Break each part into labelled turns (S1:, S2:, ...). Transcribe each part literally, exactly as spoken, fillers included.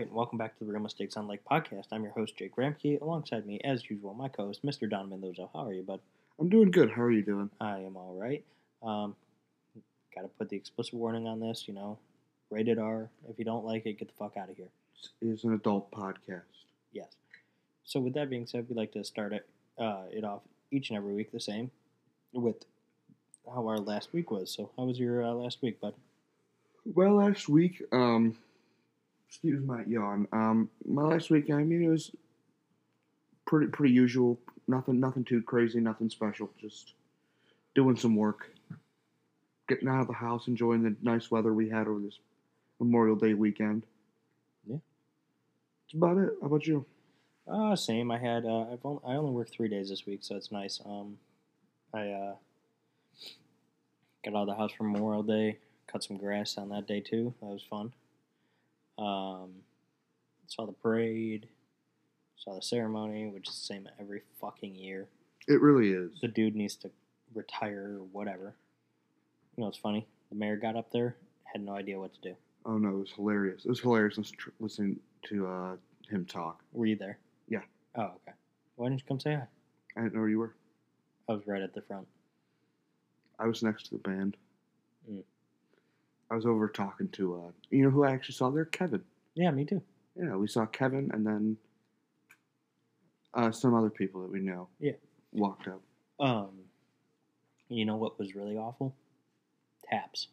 S1: right, and welcome back to the Real Mistakes on Lake podcast. I'm your host, Jake Ramke. Alongside me, as usual, my co-host, Mister Don Mendoza. How are you, bud?
S2: I'm doing good. How are you doing?
S1: I am all right. Um, Got to put the explicit warning on this, you know, rated R. If you don't like it, get the fuck out of here.
S2: It's an adult podcast.
S1: Yes. So with that being said, we like to start it, uh, it off each and every week the same with how our last week was. So how was your uh, last week, bud?
S2: Well, last week, um, excuse my yawn. Um, my last week, I mean, it was pretty pretty usual. Nothing nothing too crazy. Nothing special. Just doing some work, getting out of the house, enjoying the nice weather we had over this Memorial Day weekend.
S1: Yeah.
S2: That's about it. How about you?
S1: Uh, same. I had uh, I've only, I only worked three days this week, so it's nice. Um, I uh, got out of the house for Memorial Day, cut some grass on that day too. That was fun. Um, saw the parade, saw the ceremony, which is the same every fucking year.
S2: It really is.
S1: The dude needs to retire or whatever. You know, it's funny. The mayor got up there, had no idea what to do.
S2: Oh no, it was hilarious. It was hilarious listening to uh, him talk.
S1: Were you there?
S2: Yeah.
S1: Oh, okay. Why didn't you come say hi?
S2: I didn't know where you were.
S1: I was right at the front.
S2: I was next to the band.
S1: Mm.
S2: I was over talking to, uh, you know who I actually saw there? Kevin.
S1: Yeah, me too.
S2: Yeah, we saw Kevin and then uh, some other people that we know.
S1: Yeah.
S2: Walked up.
S1: Um, you know what was really awful? Taps.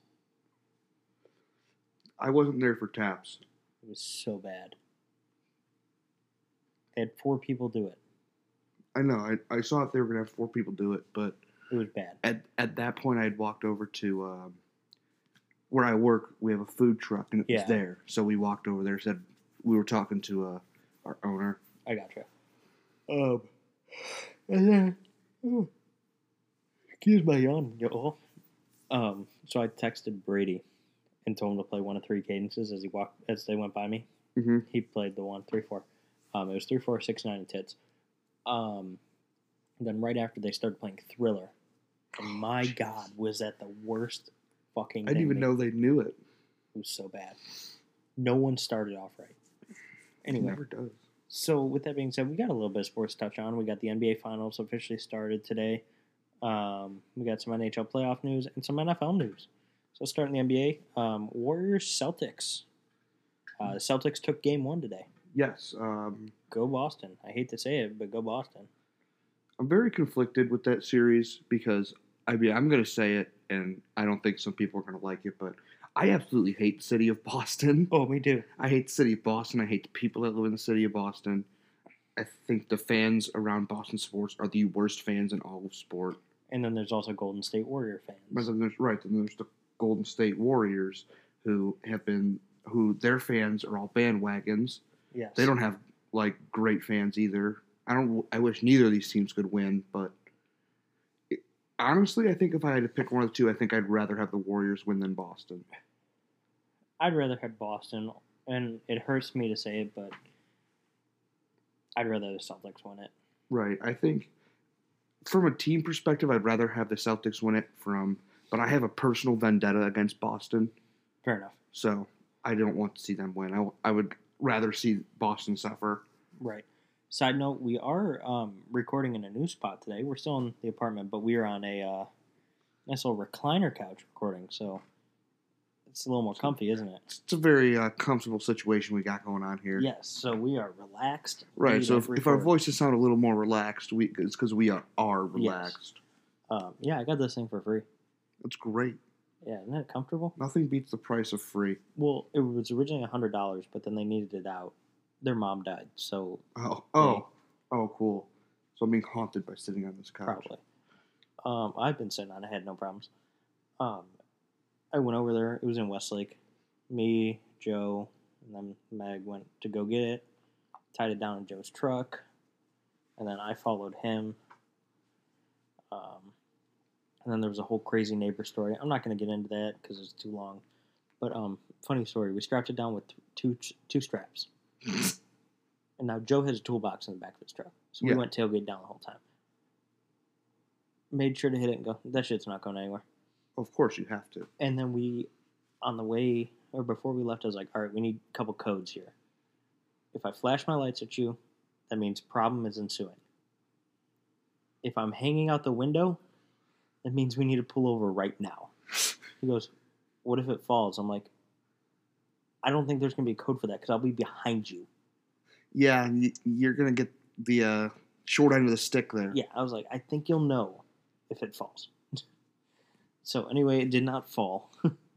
S2: I wasn't there for taps.
S1: It was so bad. They had four people do it.
S2: I know. I, I saw if they were going to have four people do it, but
S1: It was bad.
S2: at at that point I had walked over to um, where I work. We have a food truck and it
S1: Yeah.
S2: was there. So we walked over there, said we were talking to uh, our owner.
S1: I gotcha. Um, and then, oh, excuse my yawn, y'all. Um, so I texted Brady and told him to play one of three cadences as he walked as they went by me.
S2: Mm-hmm.
S1: He played the one three four. Um, it was three four six nine and tits. Um, and then right after they started playing Thriller, and my
S2: Jeez.
S1: God, was that the worst fucking.
S2: I didn't
S1: thing
S2: even
S1: they-
S2: know they knew it.
S1: It was so bad. No one started off right. Anyway,
S2: It never does.
S1: so with that being said, we got a little bit of sports to touch on. We got the N B A Finals officially started today. Um, we got some N H L playoff news and some N F L news. So starting the N B A, um, Warriors Celtics. Uh, the Celtics took game one today.
S2: Yes. Um,
S1: Go Boston. I hate to say it, but go Boston.
S2: I'm very conflicted with that series because I mean I'm going to say it, and I don't think some people are going to like it, but I absolutely hate the city of Boston.
S1: Oh, me too.
S2: I hate the city of Boston. I hate the people that live in the city of Boston. I think the fans around Boston sports are the worst fans in all of sport.
S1: And then there's also Golden State Warrior fans.
S2: But then there's right, then there's the Golden State Warriors who have been who their fans are all bandwagons.
S1: Yes.
S2: They don't have like great fans either. I don't. I wish neither of these teams could win, but it, honestly, I think if I had to pick one of the two, I think I'd rather have the Warriors win than Boston.
S1: I'd rather have Boston, and it hurts me to say it, but I'd rather the Celtics win it.
S2: Right. I think from a team perspective, I'd rather have the Celtics win it. From, but I have a personal vendetta against Boston,
S1: Fair enough.
S2: so I don't want to see them win. I, I would rather see Boston suffer.
S1: Right. Side note, we are um, recording in a new spot today. We're still in the apartment, but we are on a uh, nice little recliner couch recording, so it's a little more comfy, isn't it?
S2: It's a very uh, comfortable situation we got going on here.
S1: Yes, so we are relaxed.
S2: Right.
S1: ready
S2: So
S1: to
S2: if, if our
S1: record.
S2: voices sound a little more relaxed, we it's because we are, are relaxed.
S1: Um, yeah, I got this thing for free.
S2: That's great.
S1: Yeah, isn't that comfortable?
S2: Nothing beats the price of free.
S1: Well, it was originally one hundred dollars, but then they needed it out. Their mom died, so
S2: Oh, oh, oh, cool. So I'm being haunted by sitting on this couch.
S1: probably. Um, I've been sitting on it, I had no problems. Um, I went over there. It was in Westlake. Me, Joe, and then Meg went to go get it. Tied it down in Joe's truck, and then I followed him. Um, and then there was a whole crazy neighbor story. I'm not going to get into that because it's too long. But um, funny story. We strapped it down with two two straps. And now Joe has a toolbox in the back of his truck. So we
S2: Yeah.
S1: went tailgate down the whole time. Made sure to hit it and go, that shit's not going anywhere.
S2: Of course you have to.
S1: And then we, on the way, or before we left, I was like, all right, we need a couple codes here. If I flash my lights at you, that means problem is ensuing. If I'm hanging out the window, that means we need to pull over right now. He goes, what if it falls? I'm like, I don't think there's going to be a code for that because I'll be behind you.
S2: Yeah, and y- you're going to get the uh, short end of the stick there.
S1: Yeah, I was like, I think you'll know if it falls. So anyway, it did not fall.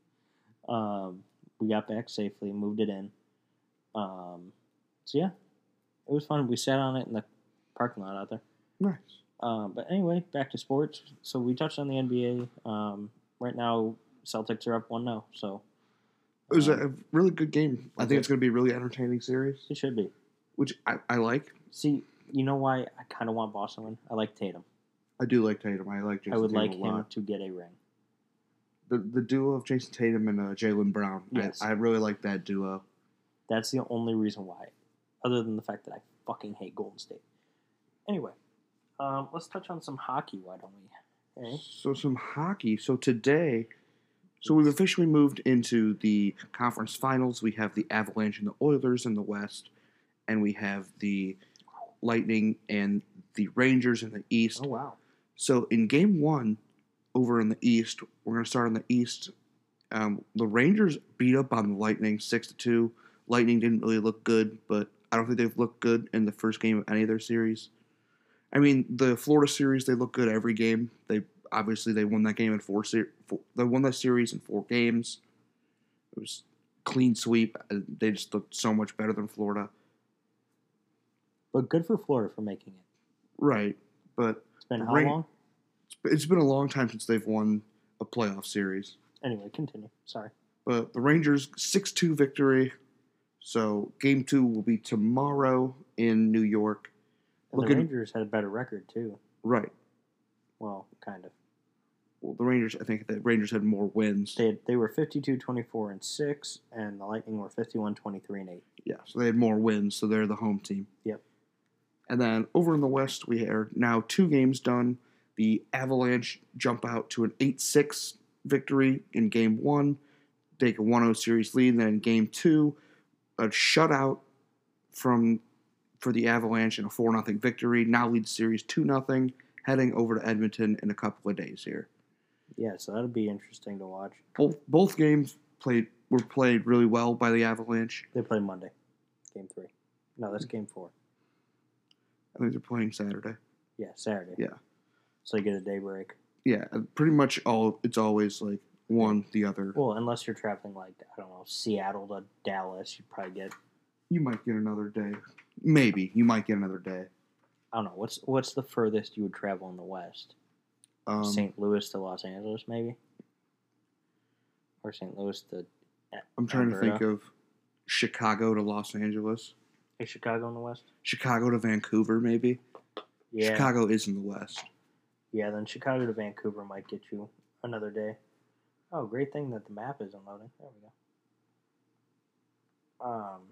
S1: um, we got back safely, moved it in. Um, so yeah, it was fun. We sat on it in the parking lot out there.
S2: Nice.
S1: Um, but anyway, back to sports. So we touched on the N B A. Um, right now, Celtics are up one oh. So
S2: It was
S1: um,
S2: a really good game. I think
S1: okay.
S2: it's going to be a really entertaining series,
S1: It should be.
S2: which I, I like.
S1: See, you know why I kind of want Boston to win? I like Tatum.
S2: I do like Tatum. I like Jason
S1: I would
S2: Tatum
S1: like
S2: a lot.
S1: him to get a ring.
S2: The the duo of Jason Tatum and uh, Jaylen Brown.
S1: Yes.
S2: I, I really like that duo.
S1: That's the only reason why, other than the fact that I fucking hate Golden State. Anyway, um, let's touch on some hockey, why don't we? Eh?
S2: So some hockey. So today, so we've officially moved into the conference finals. We have the Avalanche and the Oilers in the West, and we have the Lightning and the Rangers in the East.
S1: Oh, wow.
S2: So in game one, over in the East, we're going to start in the East. Um, the Rangers beat up on the Lightning six to two. Lightning didn't really look good, but I don't think they've looked good in the first game of any of their series. I mean, the Florida series, they look good every game. They obviously they won that game in four. Ser- four they won that series in four games. It was clean sweep. They just looked so much better than Florida.
S1: But good for Florida for making it.
S2: Right, but
S1: It's been how
S2: Ra-
S1: long?
S2: it's been a long time since they've won a playoff series.
S1: Anyway, continue. Sorry.
S2: But the Rangers six two victory. So game two will be tomorrow in New York.
S1: And
S2: Looking-
S1: the Rangers had a better record, too.
S2: Right.
S1: Well, kind of.
S2: Well, the Rangers, I think the Rangers had more wins.
S1: They, had, they were fifty-two twenty-four and six, and the Lightning were fifty-one twenty-three and eight.
S2: Yeah, so they had more wins, so they're the home team.
S1: Yep.
S2: And then over in the West, we are now two games done. The Avalanche jump out to an eight six victory in game one, take a one oh series lead. And then in game two, a shutout from for the Avalanche and a four nothing victory. Now leads series two nothing, heading over to Edmonton in a couple of days here.
S1: Yeah, so that'll be interesting to watch.
S2: Both both games played were played really well by the Avalanche.
S1: They play Monday, game three. No, that's game four.
S2: I think they're playing Saturday.
S1: Yeah, Saturday.
S2: Yeah.
S1: So you get a day break.
S2: Yeah, pretty much all. It's always like one the other.
S1: Well, unless you're traveling like, I don't know, Seattle to Dallas, you'd probably get,
S2: You might get another day. Maybe you might get another day.
S1: I don't know, what's what's the furthest you would travel in the West?
S2: Um,
S1: Saint Louis to Los Angeles, maybe? Or Saint Louis to
S2: I'm trying
S1: Alberta?
S2: to think of Chicago to Los Angeles.
S1: Is Chicago in the West?
S2: Chicago to Vancouver, maybe.
S1: Yeah.
S2: Chicago is in the West.
S1: Yeah, then Chicago to Vancouver might get you another day. Oh, great thing that the map is unloading. There we go. Um.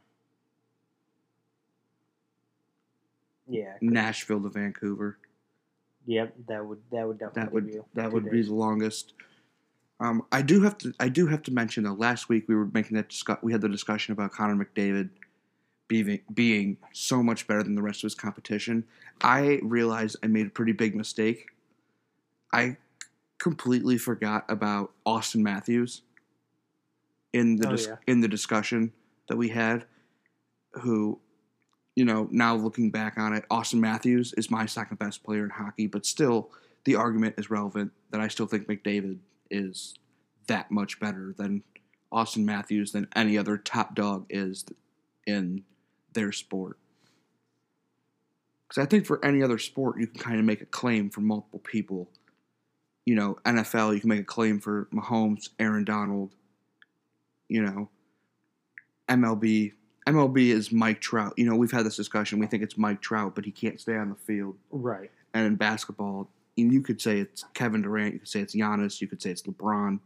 S1: Yeah.
S2: Nashville to Vancouver.
S1: Yep, that would that would definitely
S2: That would
S1: give you
S2: that
S1: two
S2: would be
S1: days.
S2: the longest. Um, I do have to I do have to mention though. Last week we were making that discuss. We had the discussion about Connor McDavid being being so much better than the rest of his competition. I realized I made a pretty big mistake. I completely forgot about Austin Matthews in the
S1: Oh,
S2: dis-
S1: yeah.
S2: in the discussion that we had. Who, you know, now looking back on it, Austin Matthews is my second best player in hockey, but still, the argument is relevant that I still think McDavid is that much better than Austin Matthews than any other top dog is in their sport. Because I think for any other sport, you can kind of make a claim for multiple people. You know, N F L, you can make a claim for Mahomes, Aaron Donald. You know, M L B. M L B is Mike Trout. You know, we've had this discussion. We think it's Mike Trout, but he can't stay on the field.
S1: Right.
S2: And in basketball, you could say it's Kevin Durant. You could say it's Giannis. You could say it's LeBron.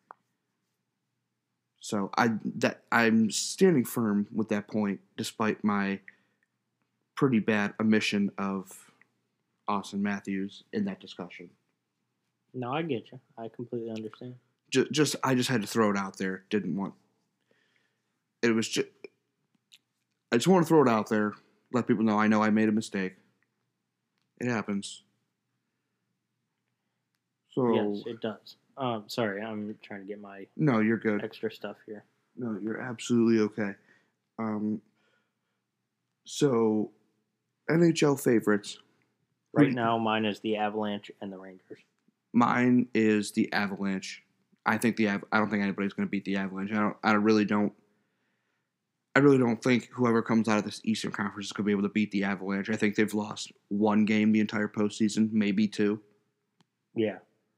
S2: So I that I'm standing firm with that point, despite my pretty bad omission of Austin Matthews in that discussion.
S1: No, I get you. I completely understand.
S2: Just, just I just had to throw it out there. Didn't want. It was just. I just want to throw it out there. Let people know I know I made a mistake. It happens. So
S1: Yes, it does. Um, sorry, I'm trying to get my
S2: no, you're good.
S1: extra stuff here.
S2: No, you're absolutely okay. Um, so N H L favorites.
S1: Right now, mine is the Avalanche and the Rangers.
S2: Mine is the Avalanche. I think the Av- I don't think anybody's going to beat the Avalanche. I don't. I really don't. I really don't think whoever comes out of this Eastern Conference is going to be able to beat the Avalanche. I think they've lost one game the entire postseason, maybe two.
S1: Yeah.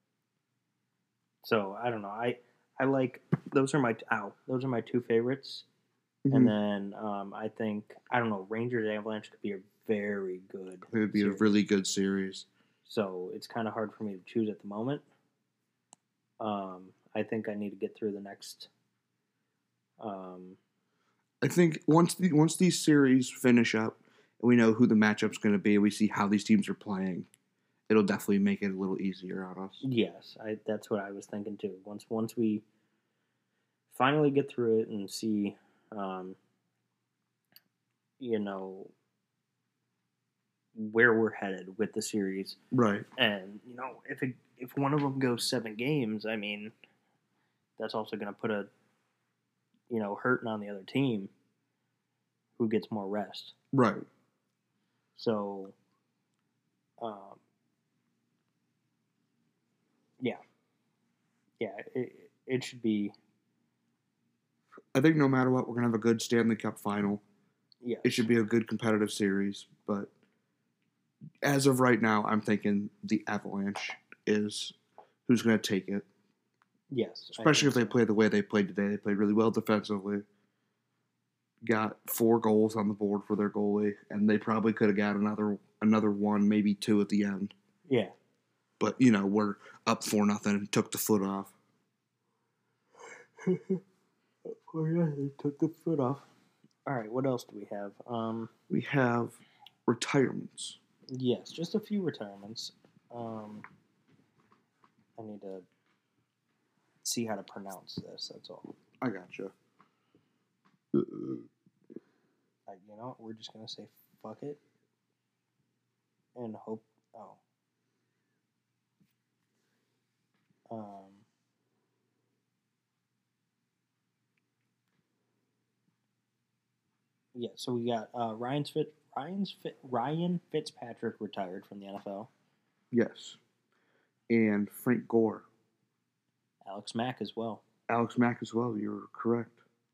S1: So I don't know. I I like those are my ow those are my two favorites,
S2: Mm-hmm.
S1: and then um, I think I don't know Rangers Avalanche could be a very good.
S2: It would be
S1: series.
S2: a really good series.
S1: So it's kind of hard for me to choose at the moment. Um, I think I need to get through the next. Um,
S2: I think once the, once these series finish up and we know who the matchup's going to be, we see how these teams are playing, it'll definitely make it a little easier on us.
S1: yes, I, that's what I was thinking too. Once once we finally get through it and see, um, you know, where we're headed with the series,
S2: Right.
S1: and you know, if it, if one of them goes seven games, I mean, that's also going to put a, you know, hurting on the other team, who gets more rest.
S2: Right.
S1: So, um, yeah, yeah, it it should be.
S2: I think no matter what, we're going to have a good Stanley Cup final.
S1: Yes.
S2: It should be a good competitive series, but as of right now, I'm thinking the Avalanche is who's going to take it.
S1: Yes.
S2: Especially if they
S1: so.
S2: play the way they played today. They played really well defensively. Got four goals on the board for their goalie, and they probably could have got another another one, maybe two at the end.
S1: Yeah.
S2: But, you know, we're up four nothing and took the foot off.
S1: Oh, yeah, they took the foot off. All right, what else do we have? Um,
S2: We have retirements.
S1: yes, just a few retirements. Um, I need to see how to pronounce this, that's all.
S2: I gotcha.
S1: Like, you know, we're just going to say fuck it and hope. Oh. Um, yeah, so we got uh, Ryan's Fit, Ryan's Fit, Ryan Fitzpatrick retired from the N F L.
S2: Yes. And Frank Gore.
S1: Alex Mack as well.
S2: Alex Mack as well, you're correct.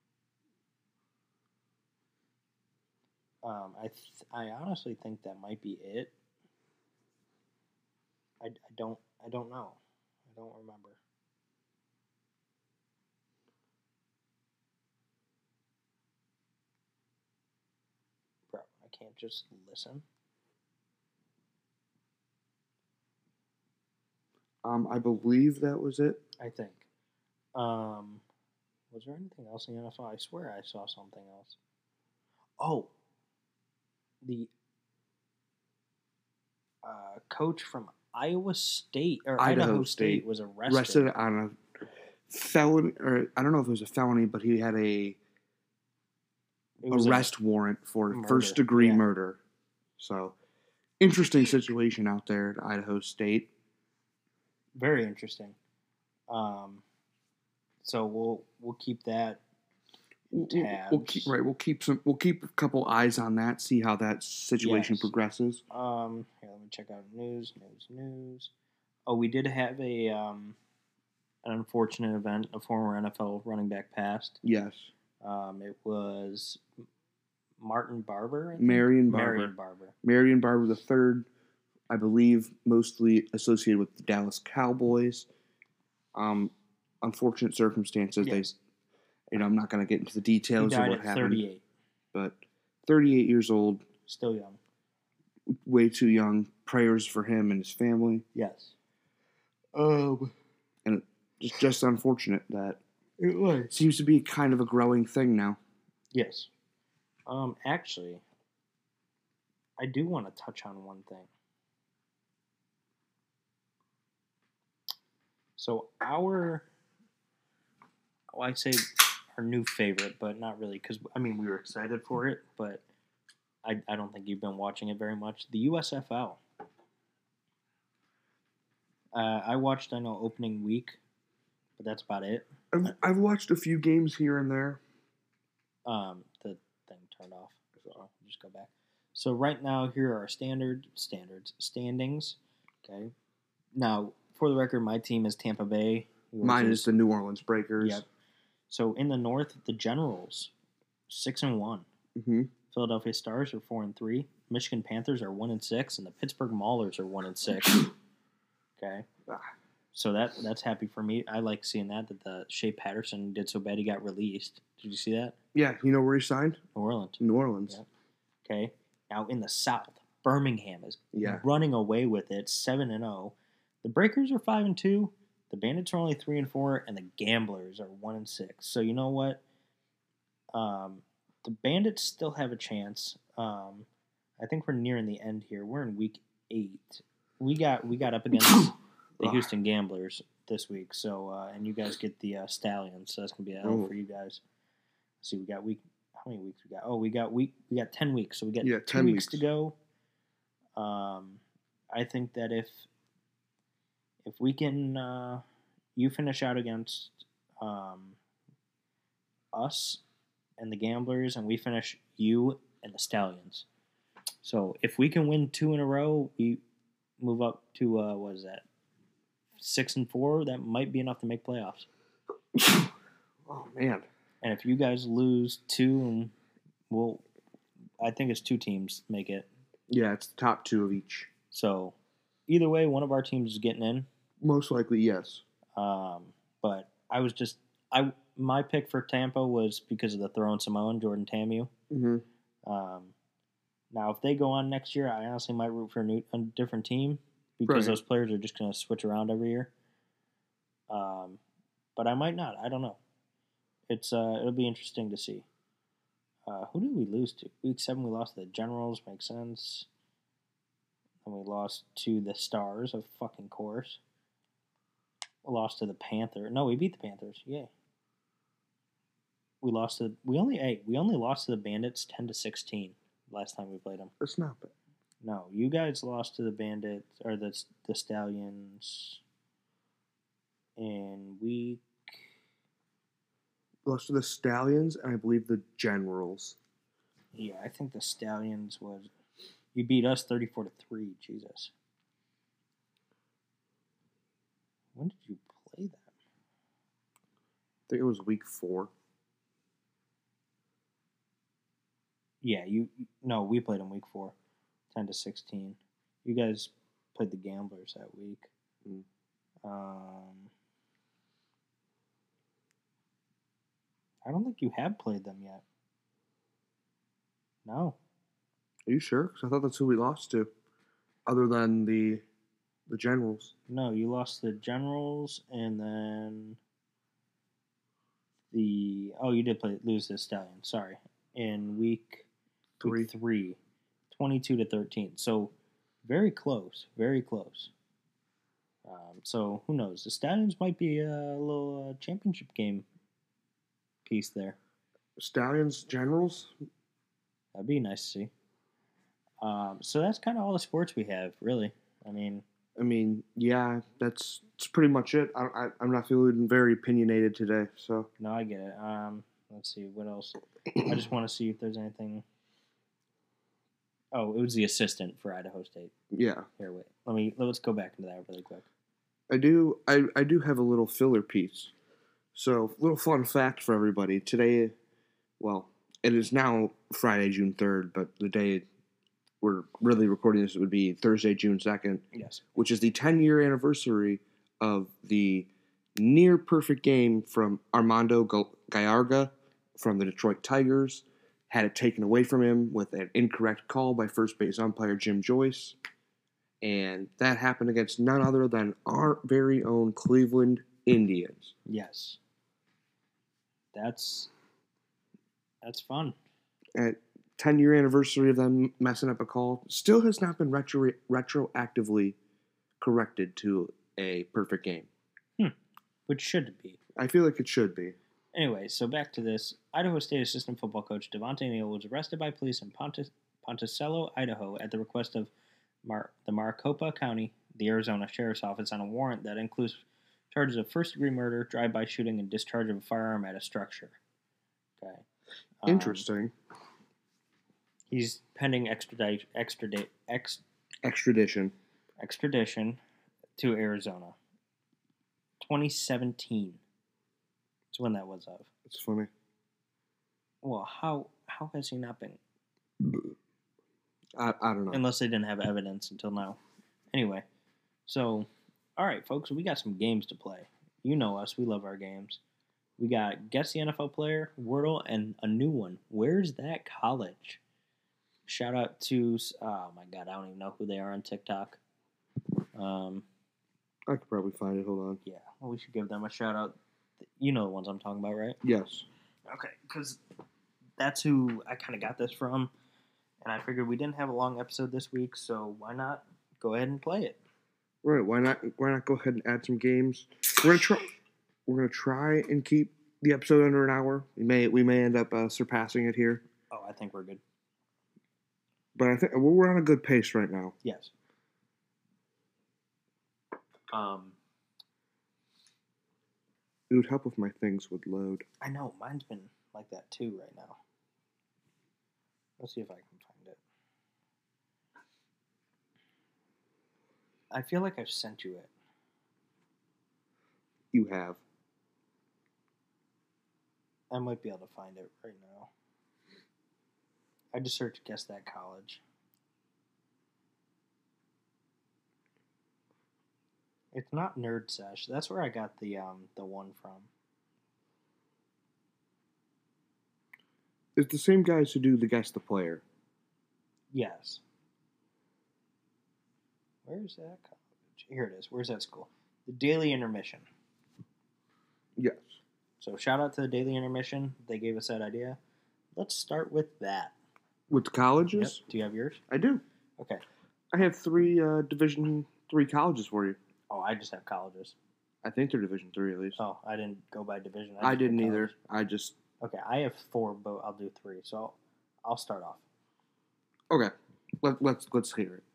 S1: Um, I th- I honestly think that might be it. I, I don't I don't know. I don't remember. Bro, I can't just listen.
S2: Um, I believe that was it.
S1: I think. Um, was there anything else in the N F L? I swear I saw something else. Oh, the uh, coach from Iowa State or Idaho,
S2: Idaho
S1: State,
S2: State
S1: was arrested.
S2: Arrested on a felony, or I don't know if it was a felony, but he had a
S1: It was
S2: arrest warrant for
S1: murder,
S2: first degree
S1: yeah.
S2: murder. So, interesting situation out there at Idaho State.
S1: Very interesting. Um, so we'll we'll keep that in
S2: We'll,
S1: tabs.
S2: we'll keep right. We'll keep some. We'll keep a couple eyes on that. See how that situation
S1: Yes.
S2: progresses.
S1: Um, here, let me check out news, news, news. Oh, we did have a um, an unfortunate event. A former N F L running back passed.
S2: Yes,
S1: Um, it was Martin Barber. I think?
S2: Marion Barber.
S1: Marion Barber.
S2: Marion Barber the third, I believe, mostly associated with the Dallas Cowboys. Um, unfortunate circumstances.
S1: Yes.
S2: They, you know, I'm not going to get into the
S1: He
S2: details of
S1: died
S2: what
S1: at
S2: happened.
S1: thirty-eight.
S2: But thirty-eight years old,
S1: Still young.
S2: way too young. Prayers for him and his family.
S1: Yes.
S2: Um, and it, just just unfortunate that
S1: It was.
S2: seems to be kind of a growing thing now.
S1: Yes. Um, actually, I do want to touch on one thing. So our, oh, I say our new favorite, but not really because I mean we were excited for it, but I I don't think you've been watching it very much. The U S F L. Uh, I watched I know opening week, but that's about it.
S2: I've, I've watched a few games here and there.
S1: Um, the thing turned off, so I'll just go back. So right now, here are our standard standards standings. Okay. Now, for the record, my team is Tampa Bay. yours
S2: Mine is the New Orleans Breakers.
S1: Yep. So in the North, the Generals, six and one.
S2: Mm-hmm.
S1: Philadelphia Stars are four and three. Michigan Panthers are one and six, and the Pittsburgh Maulers are one and six. Okay.
S2: Ah.
S1: So that that's happy for me. I like seeing that that the Shea Patterson did so bad he got released. Did you see that?
S2: Yeah, you know where he signed?
S1: New Orleans.
S2: New Orleans.
S1: Yep. Okay. Now in the South, Birmingham is
S2: Yeah.
S1: running away with it, seven and zero. The Breakers are five and two. The Bandits are only three and four, and the Gamblers are one and six. So you know what? Um, the Bandits still have a chance. Um, I think we're nearing the end here. We're in week eight. We got we got up against the Houston Gamblers this week. So uh, and you guys get the uh, Stallions. So that's gonna be a L
S2: Ooh.
S1: for you guys. Let's see, we got week. How many weeks we got? Oh, we got week. We got ten weeks. So we got
S2: Yeah,
S1: two
S2: ten
S1: weeks,
S2: weeks
S1: to go. Um, I think that if if we can, uh, you finish out against um, us and the Gamblers, and we finish you and the Stallions. So if we can win two in a row, we move up to uh, what is that? Six and four. That might be enough to make playoffs.
S2: Oh man.
S1: And if you guys lose two, and we'll, I think it's two teams make it.
S2: Yeah, it's the top two of each.
S1: So either way, one of our teams is getting in.
S2: Most likely, yes.
S1: Um, but I was just I my pick for Tampa was because of the throwing Samoan Jordan Tamu.
S2: Mm-hmm.
S1: Um, now, if they go on next year, I honestly might root for a, new, a different team because
S2: Right.
S1: those players are just going to switch around every year. Um, but I might not. I don't know. It's uh, it'll be interesting to see. Uh, who did we lose to? Week seven, we lost to the Generals. Makes sense. And we lost to the Stars, of fucking course. We lost to the Panther. No, we beat the Panthers. Yay. We lost to. We only hey, we only lost to the Bandits ten to sixteen last time we played them.
S2: That's not bad.
S1: No, you guys lost to the Bandits or the the Stallions in week.
S2: Lost to the Stallions and I believe the Generals.
S1: Yeah, I think the Stallions was. You beat us thirty-four to three. Jesus. When did you play them?
S2: I think it was week four.
S1: Yeah, you. No, we played them week four, ten to sixteen. You guys played the Gamblers that week.
S2: Mm.
S1: Um, I don't think you have played them yet. No.
S2: Are you sure? Because I thought that's who we lost to, other than the the Generals.
S1: No, you lost the Generals and then the oh, you did play lose the Stallions. Sorry, in week
S2: Three.
S1: week three, twenty-two to thirteen. So very close, very close. Um, so who knows? The Stallions might be a little uh, championship game piece there.
S2: Stallions, Generals.
S1: That'd be nice to see. Um, so that's kind of all the sports we have, really. I mean,
S2: I mean, yeah, that's, that's pretty much it. I, I, I'm not feeling very opinionated today, so.
S1: no, I get it. Um, let's see, what else? I just want to see if there's anything. Oh, it was the assistant for Idaho State.
S2: Yeah.
S1: Here, wait. Let me let's go back into that really quick.
S2: I do I, I do have a little filler piece. So, little fun fact for everybody. Today, well, it is now Friday, June third, but the day we're really recording this would be Thursday, June second,
S1: Yes.
S2: which is the ten-year anniversary of the near-perfect game from Armando Gallarga from the Detroit Tigers. Had it taken away from him with an incorrect call by first base umpire Jim Joyce. And that happened against none other than our very own Cleveland Indians.
S1: Yes. That's that's fun.
S2: At ten-year anniversary of them messing up a call, still has not been retro- retroactively corrected to a perfect game.
S1: Which should be.
S2: I feel like it should be.
S1: Anyway, so back to this. Idaho State assistant football coach Devontae Neal was arrested by police in Pontus, Ponticello, Idaho, at the request of Mar- the Maricopa County, the Arizona Sheriff's Office, on a warrant that includes charges of first-degree murder, drive-by shooting, and discharge of a firearm at a structure. Okay. Um,
S2: Interesting.
S1: He's pending extradite, extradite, ex,
S2: Extradition.
S1: extradition to Arizona. twenty seventeen. That's when that was of.
S2: It's funny.
S1: Well, how how has he not been?
S2: I, I don't know.
S1: Unless they didn't have evidence until now. Anyway, so, all right, folks, we got some games to play. You know us. We love our games. We got Guess the N F L Player, Wordle, and a new one. Where's That College? Shout out to, oh my God, I don't even know who they are on TikTok. Um,
S2: I could probably find it. Hold on.
S1: yeah, well, we should give them a shout out. You know the ones I'm talking about, right?
S2: Yes.
S1: Okay, because that's who I kind of got this from. And I figured we didn't have a long episode this week, so why not go ahead and play it?
S2: Right. Why not? Why not go ahead and add some games? We're gonna try. We're gonna try and keep the episode under an hour. We may. We may end up uh, surpassing it here.
S1: Oh, I think we're good.
S2: But I think we're on a good pace right now.
S1: Yes. Um,
S2: It would help if my things would load.
S1: I know mine's been like that too right now. Let's see if I can find it. I feel like I've sent you it.
S2: You have.
S1: I might be able to find it right now. I just searched Guess That College. It's not Nerd Sesh. That's where I got the um the one from.
S2: It's the same guys who do the Guess the Player.
S1: Yes. Where's that college? Here it is. Where's that school? The Daily Intermission.
S2: Yes.
S1: So shout out to the Daily Intermission. They gave us that idea. Let's start with that.
S2: With the colleges?
S1: Yep. Do you have yours?
S2: I do.
S1: Okay.
S2: I have three uh, Division three colleges for you.
S1: Oh, I just have colleges.
S2: I think they're Division three at least.
S1: Oh, I didn't go by division.
S2: I
S1: just
S2: didn't
S1: did
S2: either.
S1: college.
S2: I just.
S1: Okay, I have four, but I'll do three. So I'll, I'll start off.
S2: Okay. Let, let's let's hear it.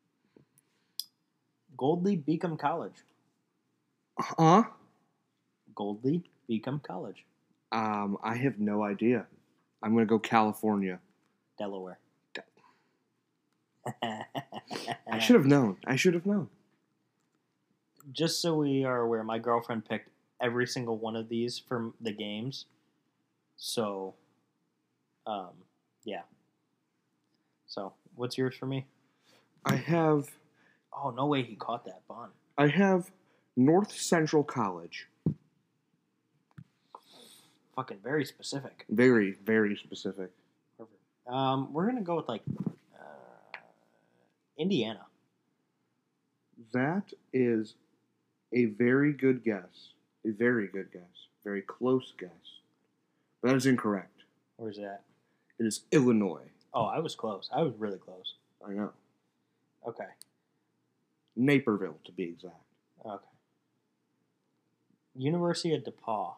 S1: Goldley Beacom College.
S2: Huh?
S1: Goldley Beacom College.
S2: Um, I have no idea. I'm gonna go California.
S1: Delaware.
S2: I should have known. I should have known.
S1: Just so we are aware, my girlfriend picked every single one of these for the games. So, um, yeah. So, what's yours for me?
S2: I have.
S1: Oh, no way he caught that bun.
S2: I have North Central College.
S1: Fucking very specific.
S2: Very, very specific.
S1: Perfect. Um, we're going to go with, like, uh, Indiana.
S2: That is a very good guess. A very good guess. Very close guess. But that is incorrect.
S1: Where's that?
S2: It is Illinois.
S1: Oh, I was close. I was really close.
S2: I know.
S1: Okay.
S2: Naperville, to be exact.
S1: Okay. University of DePaul.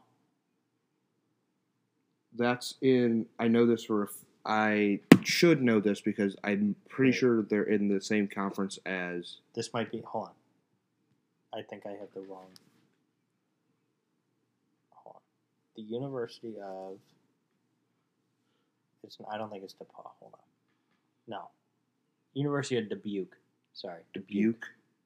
S2: That's in. I know this for. a f- I should know this because I'm pretty
S1: Wait.
S2: sure they're in the same conference as.
S1: This might be. Hold on. I think I have the wrong. Hold on. The University of. It's. I don't think it's DePaul. Hold on. No. University of Dubuque. Sorry.
S2: Dubuque.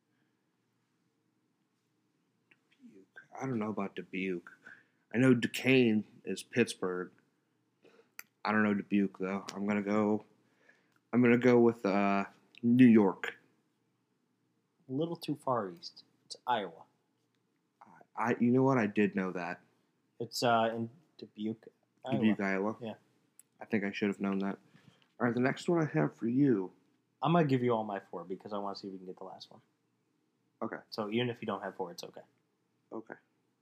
S2: Dubuque. I don't know about Dubuque. I know Duquesne is Pittsburgh. I don't know Dubuque though. I'm gonna go. I'm gonna go with uh, New York.
S1: A little too far east. It's Iowa.
S2: I, I you know what? I did know that.
S1: It's uh in Dubuque, Iowa.
S2: Dubuque, Iowa.
S1: Yeah.
S2: I think I should have known that. All right, the next one I have for you.
S1: I'm gonna give you all my four because I want to see if we can get the last one.
S2: Okay.
S1: So even if you don't have four, it's okay.
S2: Okay.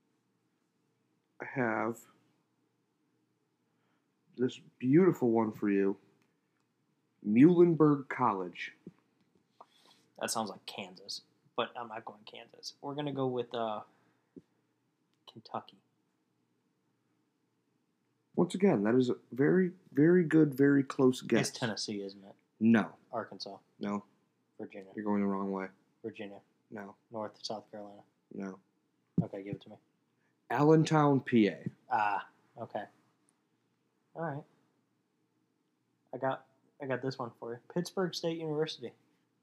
S2: I have this beautiful one for you. Muhlenberg College.
S1: That sounds like Kansas, but I'm not going Kansas. We're gonna go with uh, Kentucky.
S2: Once again, that is a very, very good, very close guess.
S1: It's Tennessee, isn't it?
S2: No.
S1: Arkansas.
S2: No.
S1: Virginia.
S2: You're going the wrong way.
S1: Virginia.
S2: No.
S1: North South Carolina.
S2: No.
S1: Okay, give it to me.
S2: Allentown, P A.
S1: Ah, okay. All right. I got I got this one for you. Pittsburgh State University.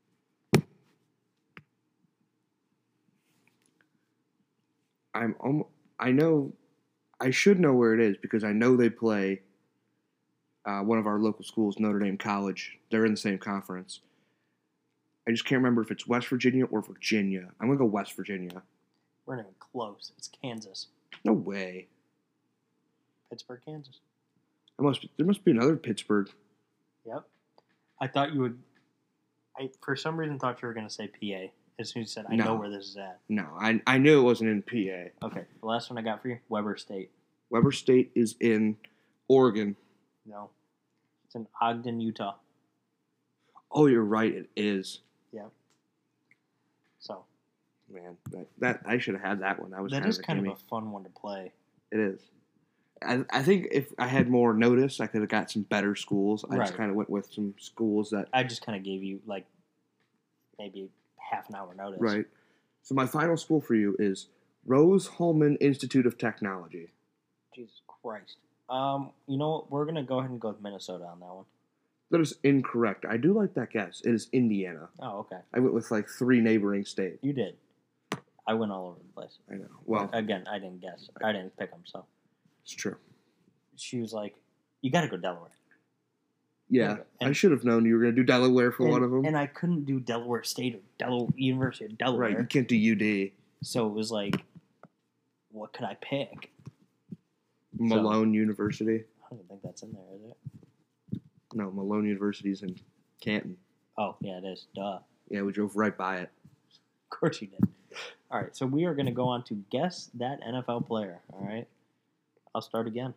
S2: I'm almo- I know I should know where it is because I know they play uh, one of our local schools, Notre Dame College. They're in the same conference. I just can't remember if it's West Virginia or Virginia. I'm gonna go West Virginia.
S1: We're not even close. It's Kansas.
S2: No way.
S1: Pittsburgh, Kansas.
S2: There must be, there must be another Pittsburgh.
S1: Yep. I thought you would. I for some reason thought you were going to say P A. As soon as you said, I
S2: No.
S1: know where this is at.
S2: No, I I knew it wasn't in P A.
S1: Okay. The last one I got for you, Weber State.
S2: Weber State is in Oregon.
S1: No. It's in Ogden, Utah.
S2: Oh, you're right. It is.
S1: Yep. So
S2: Man, that, that I should have had that one. That was
S1: that
S2: kind
S1: is
S2: of a
S1: kind
S2: gimme.
S1: of a fun one to play.
S2: It is. I, I think if I had more notice, I could have got some better schools. I just
S1: Right.
S2: kind of went with some schools that.
S1: I just kind of gave you like maybe half an hour notice.
S2: Right. So my final school for you is Rose Hulman Institute of Technology.
S1: Jesus Christ. Um, you know what? We're gonna go ahead and go with Minnesota on that one.
S2: That is incorrect. I do like that guess. It is Indiana.
S1: Oh, okay.
S2: I went with like three neighboring states.
S1: You did. I went all over the place.
S2: I know. Well,
S1: Again, I didn't guess. I didn't pick them. So
S2: it's true.
S1: she was like, "You got to go Delaware."
S2: Yeah,
S1: And-
S2: I should have known you were going to do Delaware for
S1: and,
S2: one of them.
S1: And I couldn't do Delaware State or Delaware University of Delaware.
S2: Right, you can't do U D.
S1: So it was like, what could I pick?
S2: Malone University.
S1: I don't think that's in there, is it?
S2: No, Malone University's in Canton.
S1: Oh, yeah, it is. Duh.
S2: Yeah, we drove right by it.
S1: Of course you did. All right, so we are going to go on to guess that N F L player. All right, I'll start again.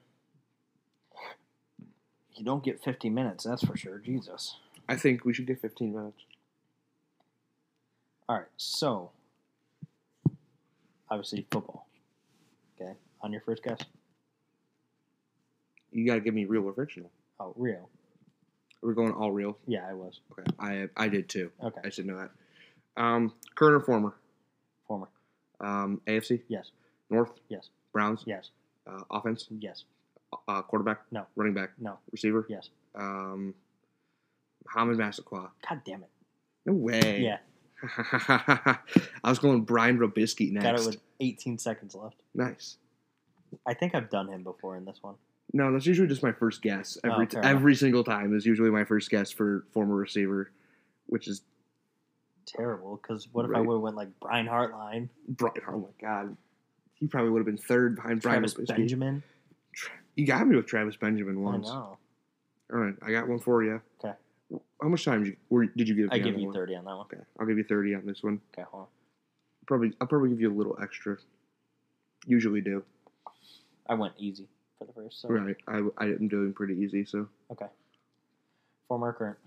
S1: You don't get fifty minutes, that's for sure. Jesus.
S2: I think we should get fifteen minutes.
S1: All right, so obviously football. Okay, on your first guess.
S2: You got to give me real or fictional.
S1: Oh, real.
S2: We're going all real.
S1: Yeah, I was.
S2: Okay, I I did too.
S1: Okay,
S2: I should know that. Um, current or former?
S1: former.
S2: Um, A F C,
S1: Yes.
S2: North,
S1: Yes.
S2: Browns,
S1: Yes.
S2: uh, offense,
S1: Yes.
S2: uh, quarterback,
S1: No.
S2: running back,
S1: No.
S2: receiver,
S1: Yes.
S2: um, Muhammad Massaquoi.
S1: God damn it.
S2: No way.
S1: Yeah,
S2: I was going Brian Robisky next.
S1: got it with eighteen seconds left.
S2: Nice.
S1: I think I've done him before in this one.
S2: No, that's usually just my first guess.
S1: Oh,
S2: Every
S1: fair enough.
S2: every single time is usually my first guess for former receiver, which is
S1: Terrible, because what if I
S2: Right.
S1: would have went like Brian Hartline,
S2: Brian. Oh my god, he probably would have been third behind Brian
S1: Travis
S2: Robisky.
S1: Benjamin?
S2: Tra- You got me with Travis Benjamin
S1: I
S2: once.
S1: know.
S2: All right, I got one for you.
S1: Okay.
S2: How much time did you, were, did you give me?
S1: I
S2: on
S1: give
S2: that
S1: you
S2: one?
S1: thirty on that one.
S2: Okay, I'll give you thirty on this one.
S1: Okay, hold on.
S2: Probably, I'll probably give you a little extra. Usually do.
S1: I went easy for the first. So.
S2: Right, I, I am doing pretty easy. So
S1: Okay. Former or current?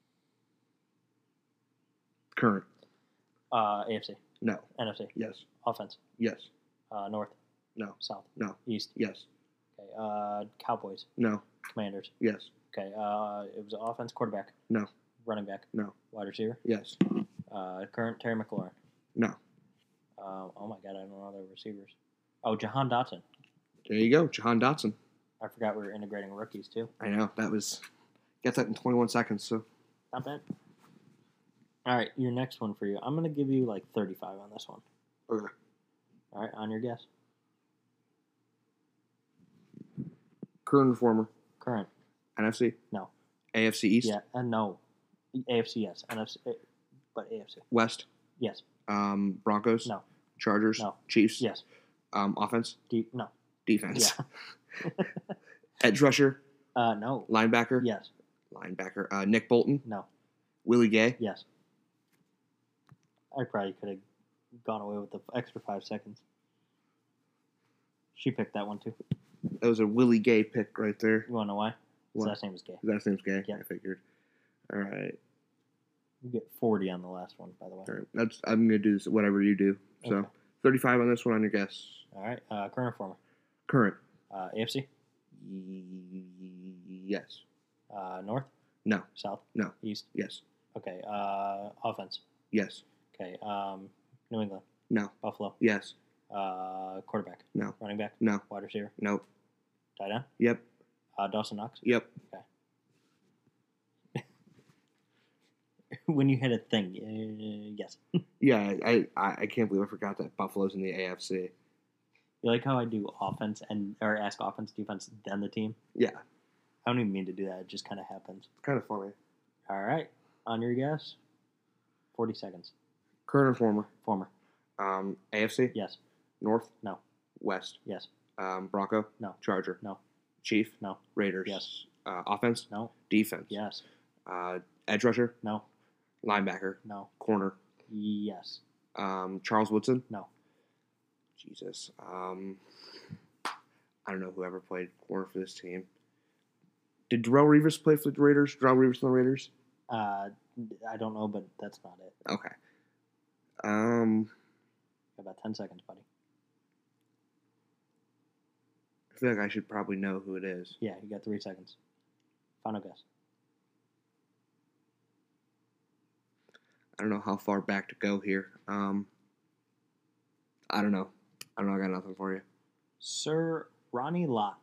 S2: current,
S1: Uh, A F C.
S2: no,
S1: N F C.
S2: yes,
S1: Offense.
S2: yes,
S1: Uh, North.
S2: No.
S1: South.
S2: No.
S1: East.
S2: yes,
S1: Okay. Uh, Cowboys.
S2: no,
S1: Commanders.
S2: yes,
S1: Okay. Uh, it was offense, quarterback.
S2: No.
S1: Running back.
S2: No.
S1: Wide receiver.
S2: yes,
S1: Uh, current Terry McLaurin.
S2: no.
S1: Uh, oh my God, I don't know other receivers. Oh, Jahan Dotson.
S2: There you go, Jahan Dotson.
S1: I forgot we were integrating rookies too.
S2: I know that was got that in twenty-one seconds. So
S1: Not bad. All right, your next one for you. I'm gonna give you like thirty-five on this one.
S2: okay.
S1: All right, on your guess.
S2: Current or former
S1: Current.
S2: N F C,
S1: No.
S2: A F C East,
S1: Yeah. Uh, no. A F C yes. N F C, eh, but A F C
S2: West,
S1: yes.
S2: um, Broncos,
S1: No.
S2: Chargers,
S1: No.
S2: Chiefs,
S1: Yes.
S2: um, offense,
S1: Deep. No.
S2: defense,
S1: Yeah.
S2: edge rusher,
S1: uh, no.
S2: linebacker,
S1: Yes.
S2: linebacker, uh, Nick Bolton,
S1: No.
S2: Willie Gay,
S1: Yes. I probably could have gone away with the extra five seconds. She picked that one too.
S2: that was a Willie Gay pick right there.
S1: You want to know why? His
S2: What?
S1: last name is Gay.
S2: His last name's Gay.
S1: Yeah.
S2: I figured. All right.
S1: You get forty on the last one, by the way.
S2: All right. That's I'm gonna do this, whatever you do. So
S1: Okay.
S2: thirty-five on this one on your guess.
S1: All right. Uh, current or former?
S2: Current.
S1: Uh, A F C?
S2: Yes.
S1: Uh, North?
S2: No.
S1: South?
S2: No.
S1: East?
S2: Yes.
S1: Okay. Uh, offense?
S2: Yes.
S1: Okay. Um, New England?
S2: No.
S1: Buffalo?
S2: Yes.
S1: Uh, quarterback?
S2: No.
S1: Running back?
S2: No.
S1: Wide receiver?
S2: Nope.
S1: Tight end?
S2: Yep.
S1: Uh, Dawson Knox?
S2: Yep.
S1: When you hit a thing, uh, yes.
S2: Yeah, I, I I can't believe I forgot that Buffalo's in the A F C.
S1: You like how I do offense and or ask offense, defense, then the team?
S2: Yeah,
S1: I don't even mean to do that. It just kind of happens.
S2: kind of funny.
S1: All right. On your guess. Forty seconds.
S2: Current or former?
S1: Former.
S2: Um, A F C?
S1: Yes.
S2: North?
S1: No.
S2: West?
S1: Yes.
S2: Um, Bronco?
S1: No.
S2: Charger?
S1: No.
S2: Chief?
S1: No.
S2: Raiders?
S1: Yes.
S2: Uh, offense?
S1: No.
S2: Defense?
S1: Yes.
S2: Uh, edge rusher?
S1: No.
S2: Linebacker?
S1: No.
S2: Corner?
S1: Yes.
S2: Um, Charles Woodson?
S1: No.
S2: Jesus. Um, I don't know whoever played corner for this team. Did Darrell Reeves play for the Raiders? Darrell Reeves for the Raiders?
S1: Uh, I don't know, but that's not it.
S2: Okay. Um,
S1: About ten seconds, buddy.
S2: I feel like I should probably know who it is.
S1: Yeah, you got three seconds. Final guess.
S2: I don't know how far back to go here. Um, I don't know. I don't know. I got nothing for you.
S1: Sir Ronnie Lott.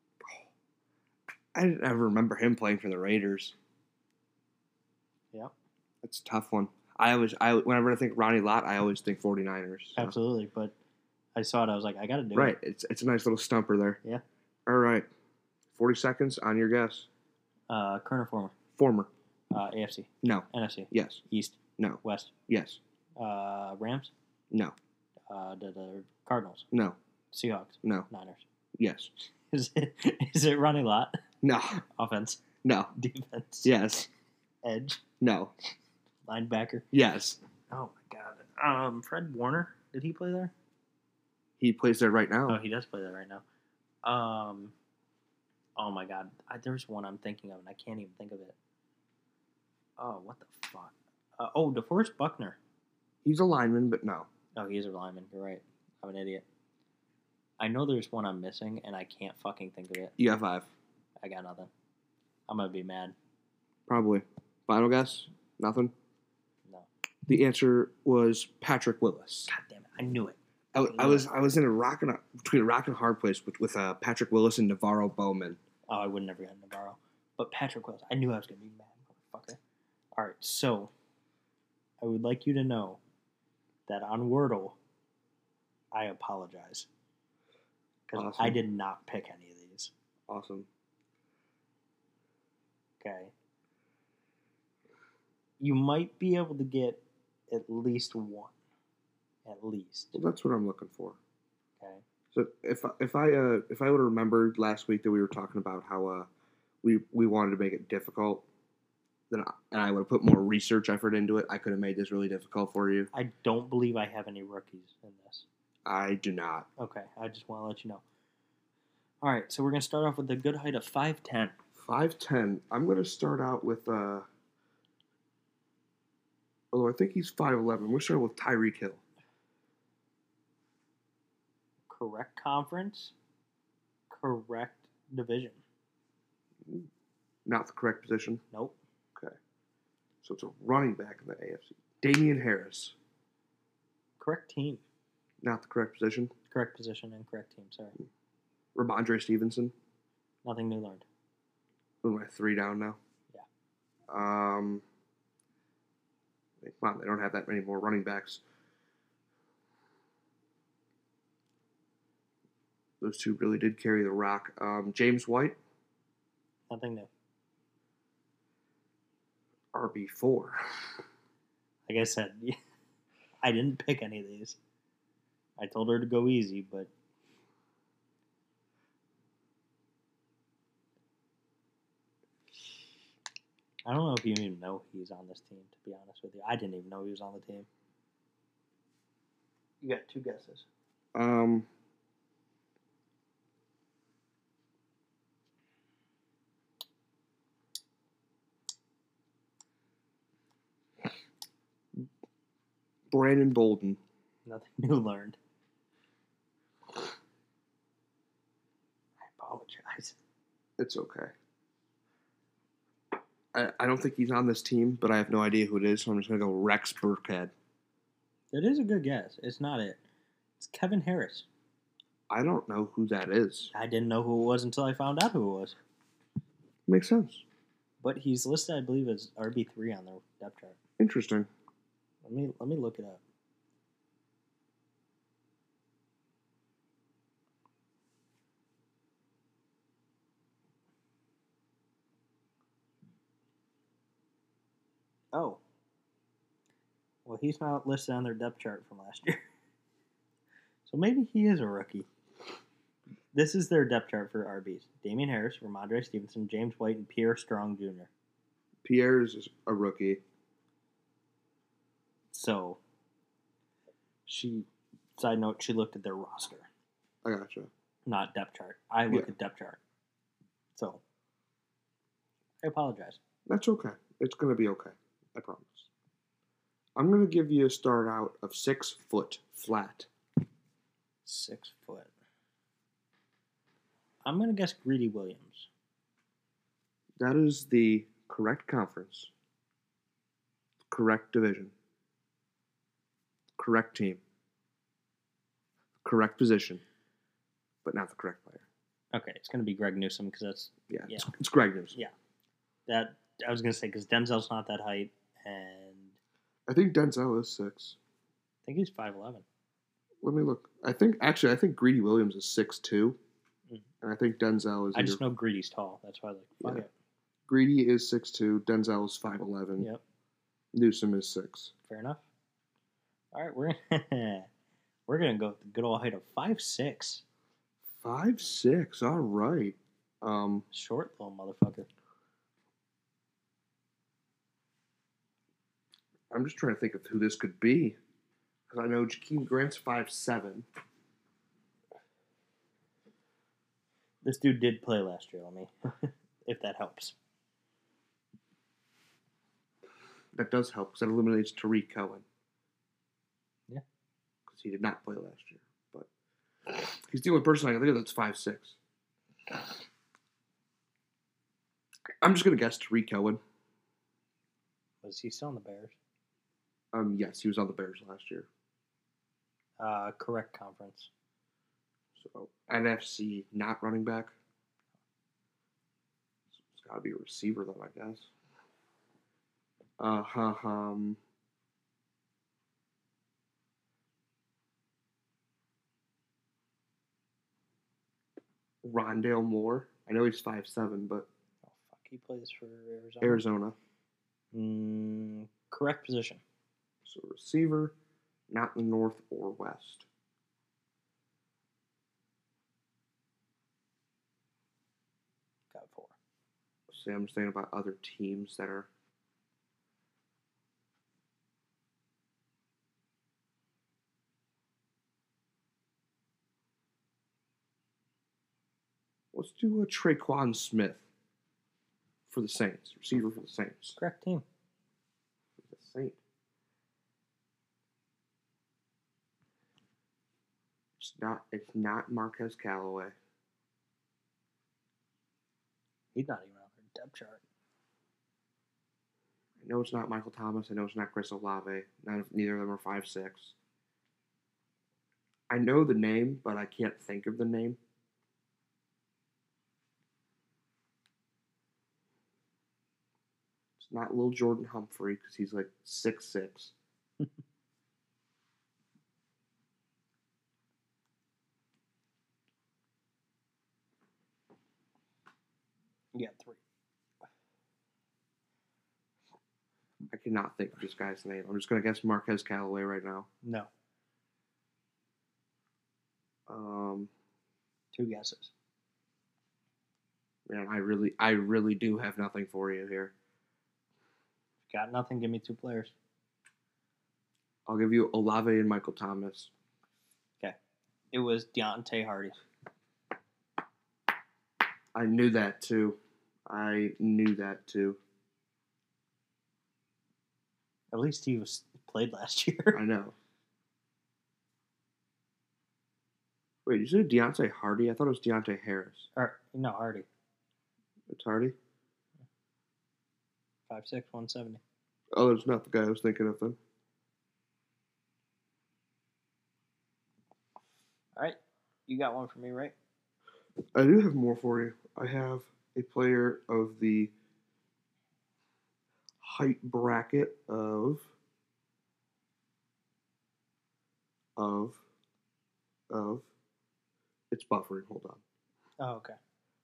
S2: I didn't ever remember him playing for the Raiders.
S1: Yep.
S2: That's a tough one. I always, I whenever I think Ronnie Lott, I always think 49ers. So.
S1: Absolutely, but I saw it. I was like, I got to do
S2: Right.
S1: it.
S2: It's it's a nice little stumper there.
S1: Yeah.
S2: All right. forty seconds on your guess.
S1: Uh, current or former?
S2: Former.
S1: Uh, A F C.
S2: No.
S1: N F C.
S2: Yes.
S1: East.
S2: No.
S1: West.
S2: Yes.
S1: Uh, Rams.
S2: No.
S1: Uh, the, the Cardinals.
S2: No.
S1: Seahawks.
S2: No.
S1: Niners.
S2: Yes.
S1: Is it is it Ronnie Lott?
S2: No.
S1: Offense.
S2: No.
S1: Defense.
S2: Yes.
S1: Edge.
S2: No.
S1: Linebacker.
S2: Yes.
S1: Oh my God. Um, Fred Warner. Did he play there?
S2: He plays there right now.
S1: Oh, he does play there right now. Um. Oh my God. I, there's one I'm thinking of, and I can't even think of it. Oh, what the fuck? Uh, oh, DeForest Buckner.
S2: He's a lineman, but no.
S1: Oh, he is a lineman. You're right. I'm an idiot. I know there's one I'm missing, and I can't fucking think of it.
S2: You got five.
S1: I got nothing. I'm gonna be mad.
S2: Probably. Final guess? Nothing?
S1: No.
S2: The answer was Patrick Willis.
S1: God damn it! I knew it.
S2: I, w- I was I was in a rock and a, between a rock and a hard place with, with uh, Patrick Willis and Navarro Bowman.
S1: Oh, I would never get Navarro. But Patrick Willis, I knew I was going to be mad, motherfucker. All right, so I would like you to know that on Wordle, I apologize. Because
S2: Awesome.
S1: I did not pick any of these.
S2: Awesome.
S1: Okay. You might be able to get at least one. At least.
S2: Well, that's what I'm looking for.
S1: Okay.
S2: So if I- if I uh, if I would have remembered last week that we were talking about how uh, we we wanted to make it difficult, then I, and I would have put more research effort into it, I could have made this really difficult for you.
S1: I don't believe I have any rookies in this.
S2: I do not.
S1: Okay, I just want to let you know. All right, so we're going to start off with a good height of five ten.
S2: five ten. I'm going to start out with, uh, although I think he's five eleven. We're starting with Tyreek Hill.
S1: Correct conference, correct division.
S2: Not the correct position.
S1: Nope.
S2: Okay. So it's a running back in the A F C. Damian Harris.
S1: Correct team.
S2: Not the correct position.
S1: Correct position and correct team, sorry.
S2: Ramondre Stevenson.
S1: Nothing new learned.
S2: What am I, three down now?
S1: Yeah.
S2: Um, wow, they don't have that many more running backs. Those two really did carry the rock. Um, James White,
S1: Nothing new.
S2: R B four.
S1: Like I said, I didn't pick any of these. I told her to go easy, but I don't know if you even know he's on this team, to be honest with you. I didn't even know he was on the team. You got two guesses.
S2: Um, Brandon Bolden.
S1: Nothing new learned. I apologize.
S2: It's okay. I, I don't think he's on this team, but I have no idea who it is, so I'm just going to go Rex Burkhead.
S1: That is a good guess. It's not it. It's Kevin Harris.
S2: I don't know who that is.
S1: I didn't know who it was until I found out who it was.
S2: Makes sense.
S1: But he's listed, I believe, as R B three on their depth chart.
S2: Interesting.
S1: Let me let me look it up. Oh. Well, he's not listed on their depth chart from last year. So maybe he is a rookie. This is their depth chart for R Bs. Damian Harris, Ramondre Stevenson, James White, and Pierre Strong Junior
S2: Pierre's is a rookie.
S1: So, she, side note, she looked at their roster,
S2: I gotcha.
S1: not depth chart. I look
S2: Yeah.
S1: at depth chart. So, I apologize.
S2: That's okay. It's going to be okay. I promise. I'm going to give you a start out of six foot flat.
S1: Six foot. I'm going to guess Greedy Williams.
S2: That is the correct conference, correct division, correct team, correct position, but not the correct player.
S1: Okay, it's going to be Greg Newsom because that's
S2: Yeah,
S1: Yeah.
S2: It's, it's Greg Newsom.
S1: Yeah. that. I was going to say because Denzel's not that height, and
S2: I think Denzel is six.
S1: I think he's five eleven.
S2: Let me look. I think actually, I think Greedy Williams is six two,
S1: Mhm.
S2: and I think Denzel is.
S1: I just
S2: either-
S1: know Greedy's tall. That's why I was like, fuck
S2: Yeah.
S1: it.
S2: Greedy is six two. Denzel is five eleven.
S1: Yep,
S2: Newsom is six.
S1: fair enough. All right, we're we're gonna go with the good old height of five six.
S2: Five six. All right. Um,
S1: Short little motherfucker.
S2: I'm just trying to think of who this could be, because I know Jakeem Grant's five seven.
S1: This dude did play last year. Let me, if that helps.
S2: That does help because that eliminates Tariq Cohen.
S1: Yeah.
S2: Because he did not play last year, but he's the only person I can think of that's five six. I'm just gonna guess Tariq Cohen.
S1: Was he still in the Bears?
S2: Um, yes, he was on the Bears last year.
S1: Uh, correct conference.
S2: So N F C, not running back. So it's got to be a receiver, then I guess. Uh huh. Um. Rondale Moore. I know he's five seven, but
S1: Oh fuck, he plays for Arizona.
S2: Arizona.
S1: Mm, correct position.
S2: So receiver, not in the north or west.
S1: Got four.
S2: See, I'm just thinking about other teams that are. Let's do a Traquan Smith for the Saints. Receiver for the Saints.
S1: Correct team.
S2: The Saint. It's not. It's not Marquez Callaway.
S1: He's not even on their depth chart.
S2: I know it's not Michael Thomas. I know it's not Chris Olave. None of, neither of them are five six. I know the name, but I can't think of the name. It's not Lil Jordan Humphrey because he's like six six.
S1: You got three.
S2: I cannot think of this guy's name. I'm just gonna guess Marquez Callaway right now.
S1: No.
S2: Um,
S1: Two guesses.
S2: man, I really, I really do have nothing for you here.
S1: Got nothing. Give me two players.
S2: I'll give you Olave and Michael Thomas.
S1: Okay. It was Deontay Hardy.
S2: I knew that too. I knew that too.
S1: At least he was played last year.
S2: I know. Wait, you said Deontay Hardy? I thought it was Deontay Harris.
S1: or no, Hardy.
S2: It's Hardy.
S1: five six, one seventy.
S2: Oh, that's not the guy I was thinking of then.
S1: All right. You got one for me, right?
S2: I do have more for you. I have a player of the height bracket of of of it's buffering. Hold on.
S1: Oh, okay.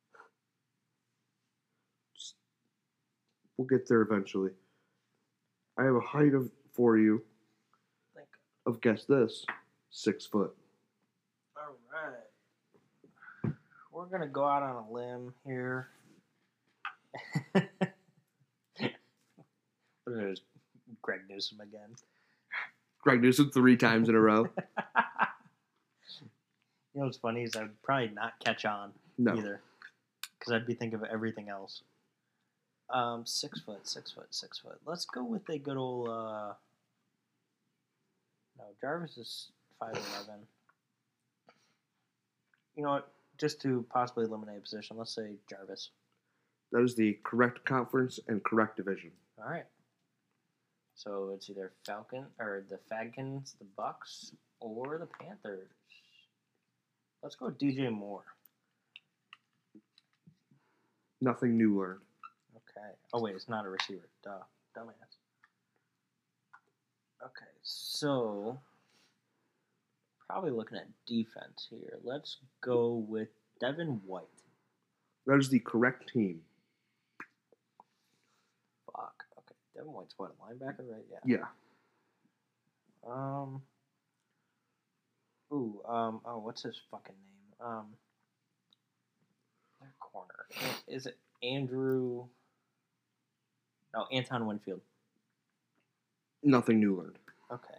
S2: Just, we'll get there eventually. I have a height of for you
S1: Think.
S2: of guess this six foot.
S1: All right. We're gonna go out on a limb here. There's Greg Newsome again.
S2: Greg Newsome three times in a row.
S1: You know what's funny is I'd probably not catch on
S2: No.
S1: either, because I'd be thinking of everything else. Um, six foot, six foot, six foot. Let's go with a good old. Uh... No, Jarvis is five eleven. You know what? Just to possibly eliminate a position, let's say Jarvis.
S2: That is the correct conference and correct division.
S1: All right. So it's either Falcon or the Falcons, the Bucks, or the Panthers. Let's go with D J Moore.
S2: Nothing new learned.
S1: Okay. Oh wait, it's not a receiver. Duh, dumbass. Okay, so probably looking at defense here. Let's go with Devin White.
S2: That is the correct team.
S1: Fuck. Okay, Devin White's what, a linebacker, right? Yeah.
S2: Yeah.
S1: Um. Ooh. Um. Oh, what's his fucking name? Um. Their corner. Is it Andrew? No, Anton Winfield.
S2: Nothing new learned.
S1: Okay.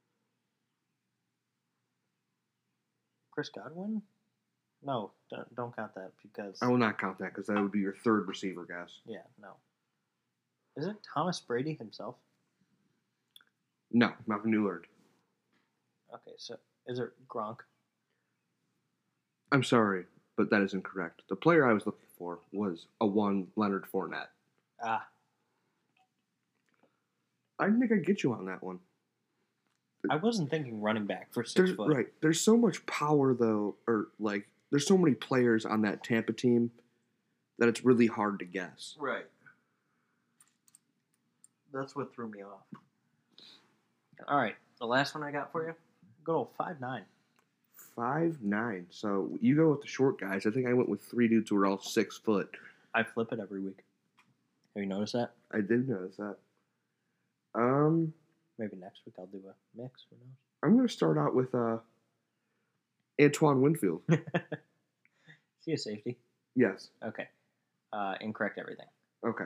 S1: Chris Godwin? No, don't, don't count that because.
S2: I will not count that because that would be your third receiver guess.
S1: Yeah, no. Is it Thomas Brady himself?
S2: No, nothing new learned.
S1: Okay, so is it Gronk?
S2: I'm sorry, but that is incorrect. The player I was looking for was a one Leonard Fournette.
S1: Ah,
S2: I didn't think I'd get you on that one.
S1: I wasn't thinking running back for six
S2: There's,
S1: foot.
S2: right. There's so much power, though, or like, there's so many players on that Tampa team that it's really hard to guess.
S1: Right. That's what threw me off. All right, the last one I got for you, good old five nine.
S2: Five nine. So you go with the short guys. I think I went with three dudes who were all six foot.
S1: I flip it every week. Have you noticed that?
S2: I did notice that. Um,
S1: Maybe next week I'll do a mix. Who knows?
S2: I'm going to start out with uh, Antoine Winfield.
S1: Is he a safety?
S2: Yes.
S1: Okay. Uh, incorrect everything.
S2: Okay.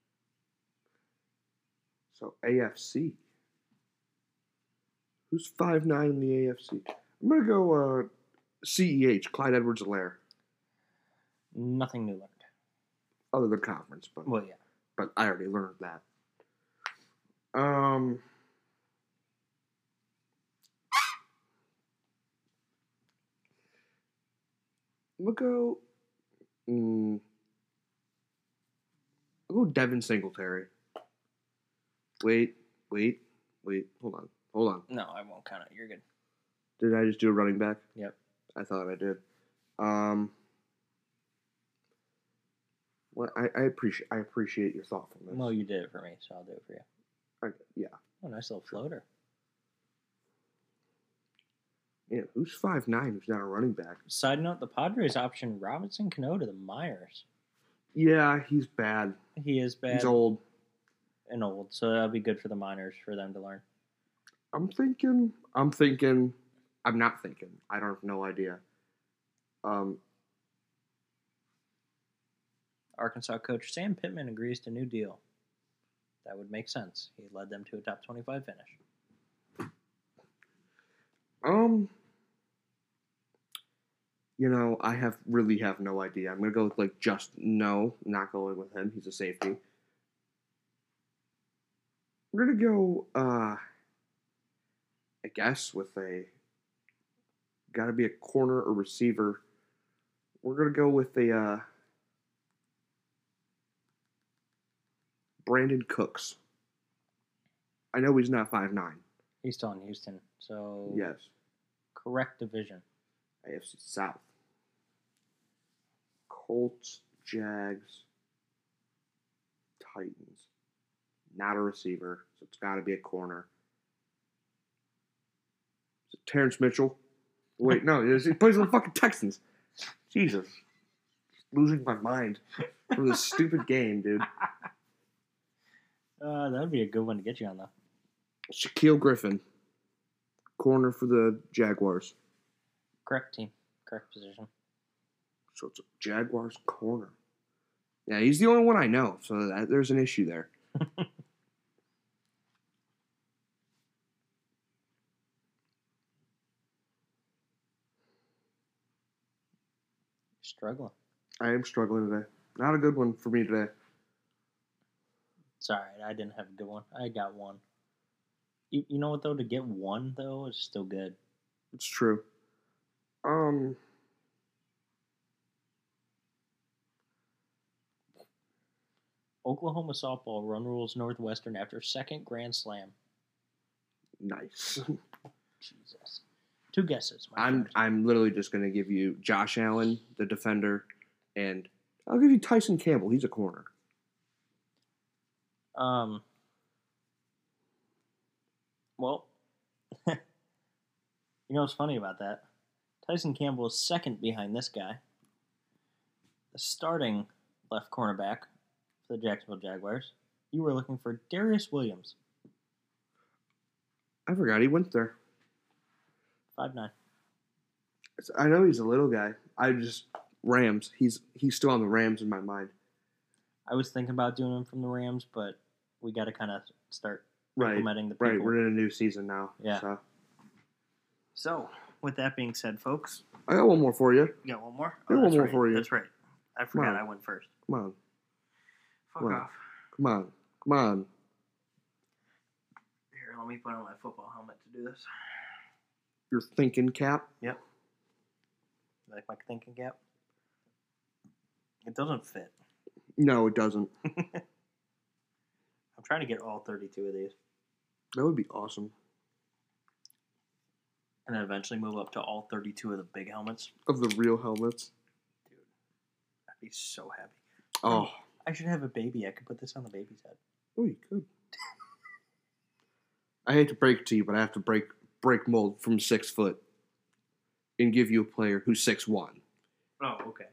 S2: So A F C. Who's five nine in the A F C? I'm going to go uh, C E H, Clyde Edwards-Helaire.
S1: Nothing new learned.
S2: Other than conference, but
S1: Well, yeah.
S2: but I already learned that. Um, we'll go. Mm, I'll go Devin Singletary. Wait, wait, wait. Hold on, hold on.
S1: No, I won't count it. You're good.
S2: Did I just do a running back?
S1: Yep.
S2: I thought I did. Um. Well, I, I appreciate I appreciate your thoughtfulness.
S1: Well, you did it for me, so I'll do it for you.
S2: I, yeah.
S1: Oh, nice little floater.
S2: Yeah. Who's five nine? Who's not a running back?
S1: Side note: the Padres option Robinson Cano to the Myers.
S2: Yeah, he's bad.
S1: He is bad.
S2: He's old.
S1: And old, so that'll be good for the minors for them to learn.
S2: I'm thinking. I'm thinking. I'm not thinking. I don't have no idea. Um.
S1: Arkansas coach Sam Pittman agrees to new deal. That would make sense. He led them to a top twenty-five finish.
S2: Um. You know, I have really have no idea. I'm gonna go with like just no, not going with him. He's a safety. We're gonna go. Uh. I guess with a. Got to be a corner or receiver. We're gonna go with a. Uh, Brandon Cooks. I know he's not five nine.
S1: He's still in Houston. So,
S2: Yes.
S1: correct division.
S2: A F C South. Colts, Jags, Titans. Not a receiver, so it's got to be a corner. Is it Terrence Mitchell? Wait, no, he plays for the fucking Texans. Jesus. Losing my mind for this stupid game, dude.
S1: Uh, that would be a good one to get you on, though.
S2: Shaquille Griffin. Corner for the Jaguars.
S1: Correct team. Correct position.
S2: So it's a Jaguars corner. Yeah, he's the only one I know, so that, there's an issue there.
S1: Struggling.
S2: I am struggling today. Not a good one for me today.
S1: It's all right. I didn't have a good one. I got one. You, you know what, though? To get one, though, is still good.
S2: It's true. Um,
S1: Oklahoma softball run rules Northwestern after second Grand Slam.
S2: nice.
S1: Jesus. Two guesses. My
S2: I'm
S1: friend.
S2: I'm literally just gonna give you Josh Allen, the defender, and I'll give you Tyson Campbell. He's a corner.
S1: Um. Well, you know what's funny about that? Tyson Campbell is second behind this guy. The starting left cornerback for the Jacksonville Jaguars. You were looking for Darius Williams,
S2: I forgot he went there.
S1: five nine.
S2: I know he's a little guy. I just Rams. He's he's still on the Rams in my mind.
S1: I was thinking about doing him from the Rams, but we got to kind of start
S2: Right,
S1: implementing the people.
S2: right. We're in a new season now.
S1: Yeah.
S2: So.
S1: So, with that being said, folks,
S2: I got one more for you.
S1: you got one more?
S2: I got one
S1: that's
S2: more
S1: right.
S2: for you.
S1: That's right. I forgot
S2: on.
S1: I went first.
S2: Come on,
S1: Fuck
S2: Come on.
S1: off.
S2: come on, come on.
S1: Here, let me put on my football helmet to do this.
S2: Your thinking cap.
S1: Yep. You like my thinking cap? It doesn't fit.
S2: No, it doesn't.
S1: I'm trying to get all thirty-two of these.
S2: That would be awesome.
S1: And then eventually move up to all thirty-two of the big helmets.
S2: Of the real helmets.
S1: Dude, I'd be so happy.
S2: Oh,
S1: I should have a baby. I could put this on the baby's head.
S2: oh, you could. I hate to break it to you, but I have to break break mold from six foot and give you a player who's six one.
S1: Oh, okay.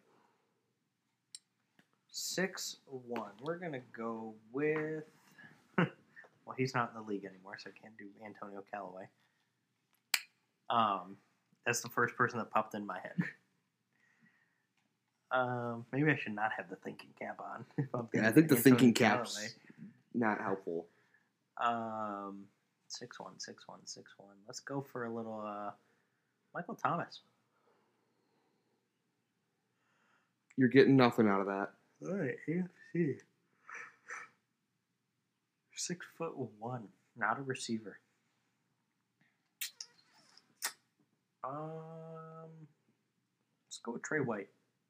S1: six one. We're going to go with... well, he's not in the league anymore, so I can't do Antonio Callaway. Um, that's the first person that popped in my head. Um, maybe I should not have the thinking cap on. If I'm
S2: Yeah, I
S1: thinking
S2: think the
S1: Antonio
S2: thinking
S1: Callaway.
S2: cap's not helpful.
S1: Um, six one, six one, six one. Let's go for a little uh, Michael Thomas.
S2: You're getting nothing out of that.
S1: All right, A F C. Six foot one, not a receiver. Um, let's go with Trey White.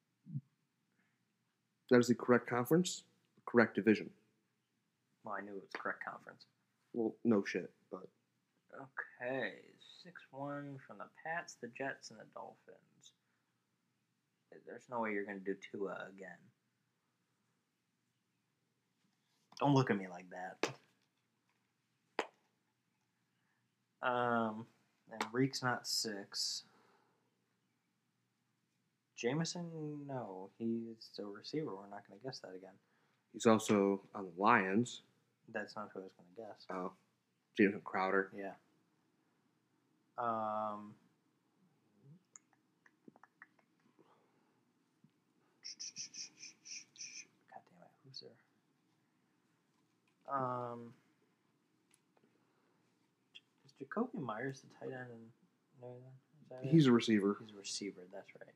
S2: That is the correct conference, correct division.
S1: Well, I knew it was correct conference.
S2: Well, no shit, but
S1: Okay, six one from the Pats, the Jets, and the Dolphins. There's no way you're going to do Tua again. Don't look at me like that. Um, and Reek's not six. Jameson, no, he's still a receiver. We're not going to guess that again.
S2: he's also on the Lions.
S1: That's not who I was going to guess.
S2: Oh, Jameson Crowder.
S1: Yeah. Um. God damn it! Who's there? Um. Is Jacoby Myers the tight end in New England? Is that it?
S2: He's a receiver.
S1: He's a receiver. That's right.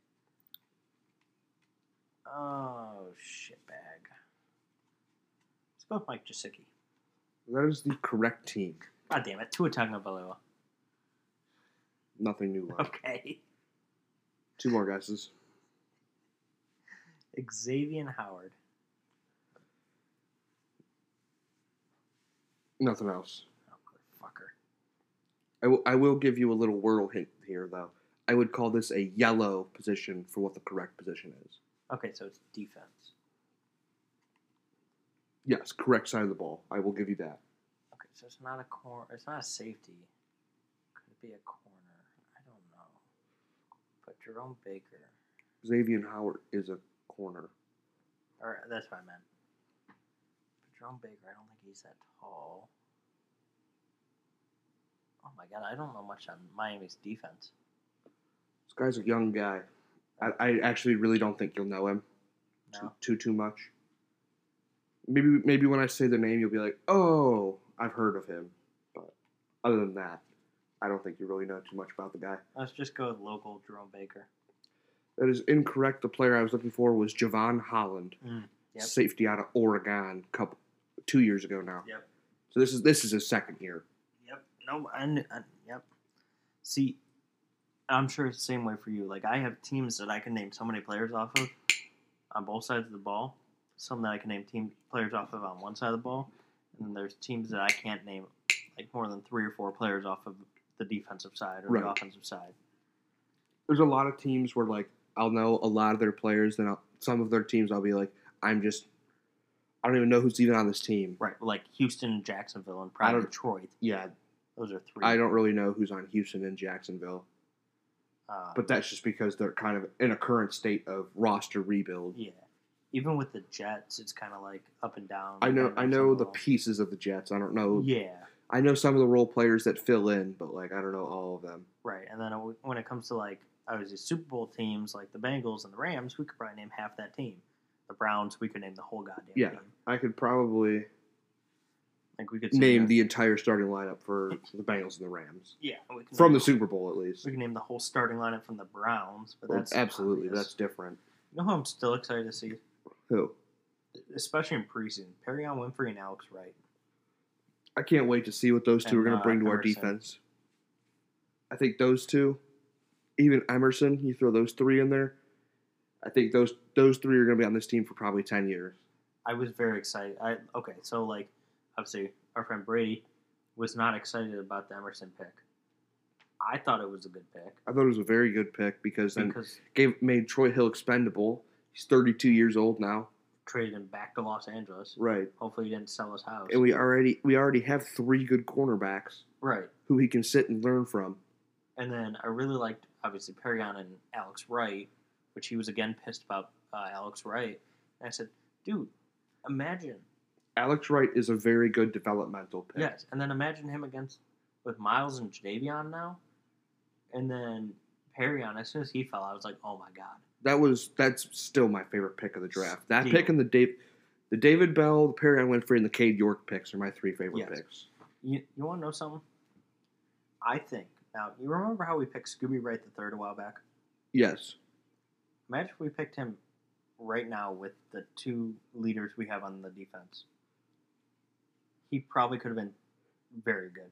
S1: Oh shitbag. Let's go with Mike Gesicki.
S2: That is the correct team.
S1: God damn it! Tua Tagovailoa.
S2: Nothing new. Left.
S1: Okay.
S2: Two more guesses.
S1: Xavier Howard.
S2: Nothing else.
S1: Oh, fucker.
S2: I will, I will give you a little wordle hint here, though. I would call this a yellow position for what the correct position is.
S1: Okay, so it's defense.
S2: Yes, correct side of the ball. I will give you that.
S1: Okay, so it's not a corner. It's not a safety. Could it be a corner? I don't know. But Jerome Baker.
S2: Xavier Howard is a corner.
S1: Or that's what I meant. But Jerome Baker, I don't think he's that tall. Oh my god, I don't know much on Miami's defense.
S2: This guy's a young guy. I, I actually really don't think you'll know him
S1: No.
S2: too, too too much. Maybe maybe when I say the name, you'll be like, "Oh, I've heard of him." But other than that, I don't think you really know too much about the guy.
S1: Let's just go with local Jerome Baker.
S2: That is incorrect. The player I was looking for was Javon Holland,
S1: Mm, yep.
S2: safety out of Oregon, couple two years ago now.
S1: Yep.
S2: So this is this is his second year.
S1: Yep. No, I, kn- I yep. See, I'm sure it's the same way for you. Like, I have teams that I can name so many players off of on both sides of the ball. Some that I can name team players off of on one side of the ball. And then there's teams that I can't name, like, more than three or four players off of the defensive side or
S2: Right.
S1: the offensive side.
S2: There's a lot of teams where, like, I'll know a lot of their players. Then I'll, some of their teams, I'll be like, I'm just, I don't even know who's even on this team.
S1: Right. Like Houston and Jacksonville and
S2: I
S1: probably
S2: don't-
S1: Detroit.
S2: Yeah,
S1: Those are three.
S2: I don't really know who's on Houston and Jacksonville.
S1: Uh,
S2: But that's just because they're kind of in a current state of roster rebuild.
S1: yeah. Even with the Jets, it's kind of like up and down.
S2: I know
S1: depending
S2: I
S1: on
S2: know
S1: some
S2: the
S1: of them.
S2: pieces of the Jets. I don't know.
S1: Yeah.
S2: I know some of the role players that fill in, but like I don't know all of them.
S1: Right, and then when it comes to like obviously Super Bowl teams like the Bengals and the Rams, we could probably name half that team. The Browns, we could name the whole goddamn
S2: Yeah.
S1: team.
S2: I could probably
S1: Like we could sit
S2: name
S1: here-
S2: the entire starting lineup for the Bengals and the Rams
S1: yeah we can
S2: from
S1: name,
S2: the Super Bowl at least.
S1: we can name the whole starting lineup from the Browns, but
S2: Well,
S1: that's
S2: absolutely
S1: obvious.
S2: that's different.
S1: You know who I'm still excited to see,
S2: Who?
S1: especially in preseason, Perrion Winfrey and Alex Wright.
S2: I can't wait to see what those two
S1: And,
S2: are going
S1: uh,
S2: to bring to our
S1: Emerson.
S2: defense. I think those two, even Emerson, you throw those three in there. I think those those three are going to be on this team for probably ten years.
S1: I was very excited. I okay, so like obviously our friend Brady was not excited about the Emerson pick. I thought it was a good pick
S2: I thought it was a very good pick because then
S1: because
S2: gave made Troy Hill expendable. He's thirty-two years old now.
S1: traded him back to Los Angeles.
S2: Right.
S1: Hopefully, he didn't sell his house.
S2: And we already we already have three good cornerbacks
S1: right.
S2: who he can sit and learn from.
S1: And then I really liked, obviously, Perrion and Alex Wright, which he was again pissed about uh, Alex Wright. And I said, dude, imagine.
S2: Alex Wright is a very good developmental pick.
S1: Yes. And then imagine him against, with Miles and Jadavion now. And then Perrion, as soon as he fell, I was like, oh my God.
S2: That was that's still my favorite pick of the draft. That
S1: Steal.
S2: pick and the Dave, the David Bell, the Perrion Winfrey, and the Cade York picks are my three favorite
S1: Yes.
S2: picks.
S1: You, you want to know something? I think, now, you remember how we picked Scooby Wright the third a while back?
S2: Yes.
S1: Imagine if we picked him right now with the two leaders we have on the defense. He probably could have been very good.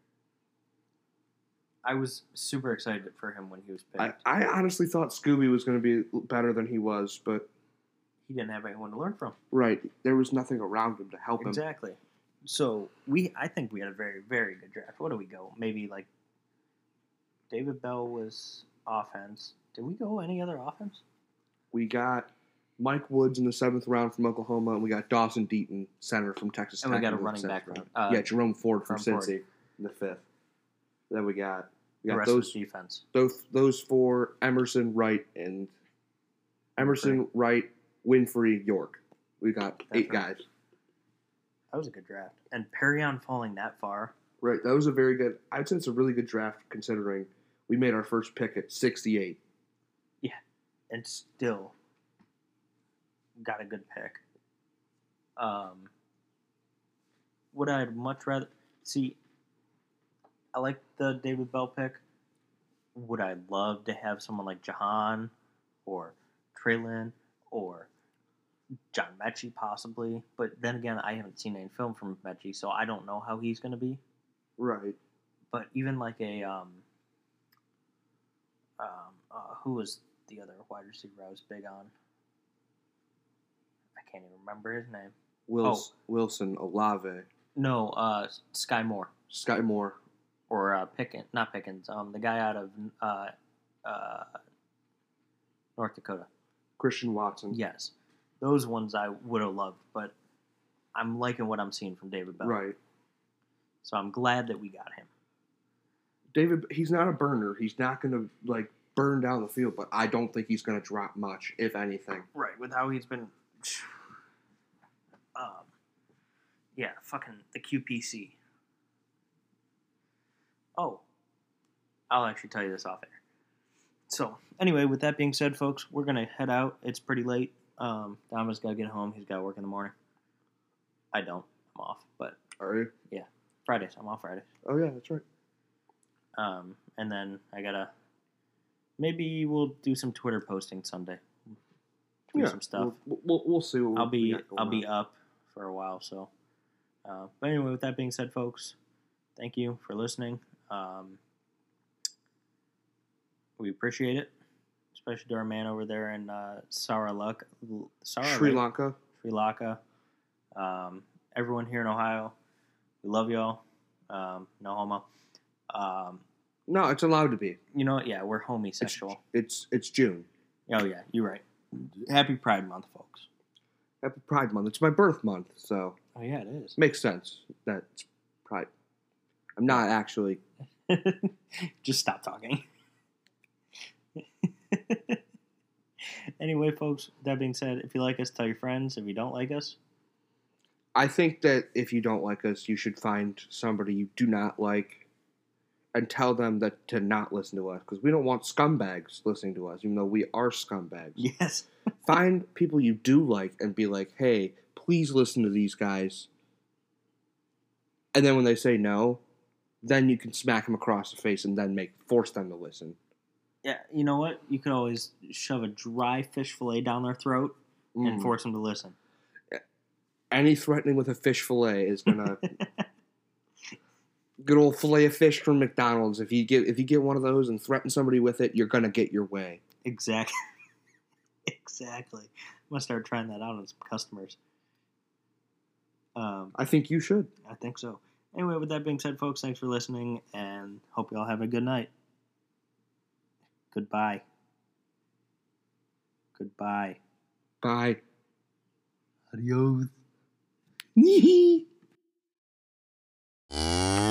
S1: I was super excited for him when he was
S2: I,
S1: picked.
S2: I honestly thought Scooby was going to be better than he was, but
S1: He didn't have anyone to learn from.
S2: right, there was nothing around him to help him.
S1: Exactly. So we, I think we had a very, very good draft. What do we go? Maybe like David Bell was offense. Did we go any other offense?
S2: We got Mike Woods in the seventh round from Oklahoma, and we got Dawson Deaton, center from Texas
S1: And we
S2: Tech.
S1: got a
S2: in the
S1: running
S2: seventh
S1: back
S2: round.
S1: from- uh,
S2: yeah, Jerome Ford from
S1: Jerome Ford.
S2: Cincy in the fifth. Then we got we
S1: The
S2: got
S1: rest
S2: those
S1: of the defense.
S2: those those four: Emerson, Wright, and Emerson, Wright, Winfrey, York. We got
S1: That's
S2: eight
S1: right.
S2: guys.
S1: That was a good draft. And Perrion falling that far.
S2: Right, that was a very good. I'd say it's a really good draft considering we made our first pick at sixty-eight.
S1: And still got a good pick. Um, would I much rather see? I like the David Bell pick. Would I love to have someone like Jahan or Traylon or John Mechie possibly? But then again, I haven't seen any film from Mechie, so I don't know how he's going to be.
S2: Right.
S1: But even like a um, um, uh, who was the other wide receiver I was big on? I can't even remember his name.
S2: Wils, Wilson Olave.
S1: No, uh, Sky Moore
S2: Sky Moore.
S1: or uh, Pickens, not Pickens. Um, the guy out of uh, uh, North Dakota.
S2: Christian Watson.
S1: Yes, those ones I would have loved, but I'm liking what I'm seeing from David Bell.
S2: Right.
S1: So I'm glad that we got him.
S2: David, he's not a burner. He's not going to, like, burn down the field, but I don't think he's going to drop much, if anything.
S1: Right, with how he's been. Um, yeah, fucking the Q P C. Oh, I'll actually tell you this off air. So, anyway, with that being said, folks, we're going to head out. It's pretty late. Um, Dama's got to get home. He's got to work in the morning. I don't. I'm off. But,
S2: Are you?
S1: yeah, Fridays. I'm off Fridays.
S2: Oh, yeah, that's right.
S1: Um, and then I got to, maybe we'll do some Twitter posting Sunday. Do
S2: yeah,
S1: some stuff.
S2: We'll, we'll, we'll see what
S1: I'll
S2: we
S1: be
S2: got going
S1: I'll be
S2: on.
S1: up for a while, so. Uh, but anyway, with that being said, folks, thank you for listening. Um, we appreciate it, especially to our man over there in uh, Saralak, Saralak,
S2: Sri Lanka.
S1: Sri Lanka. Um, everyone here in Ohio, we love y'all. Um, no homo. Um,
S2: No, it's allowed to be.
S1: you know what? Yeah, we're
S2: It's,
S1: homosexual.
S2: it's it's June.
S1: Oh yeah, you're right. Happy Pride Month, folks.
S2: Happy Pride Month. It's my birth month, so
S1: Oh yeah, it is.
S2: makes sense that it's Pride. I'm not actually.
S1: Just stop talking. Anyway, folks, that being said, if you like us, tell your friends. If you don't like us,
S2: I think that if you don't like us, you should find somebody you do not like and tell them that to not listen to us, because we don't want scumbags listening to us, even though we are scumbags.
S1: yes.
S2: Find people you do like and be like, hey, please listen to these guys. And then when they say no, then you can smack them across the face and then make force them to listen.
S1: Yeah, you know what? You could always shove a dry fish fillet down their throat and
S2: Mm.
S1: force them to listen.
S2: Any threatening with a fish fillet is gonna good old fillet of fish from McDonald's. If you get if you get one of those and threaten somebody with it, you're gonna get your way.
S1: Exactly. Exactly. I'm gonna start trying that out on some customers. Um,
S2: I think you should.
S1: I think so. Anyway, with that being said, folks, thanks for listening, and hope you all have a good night. Goodbye. Goodbye.
S2: Bye.
S1: Adios.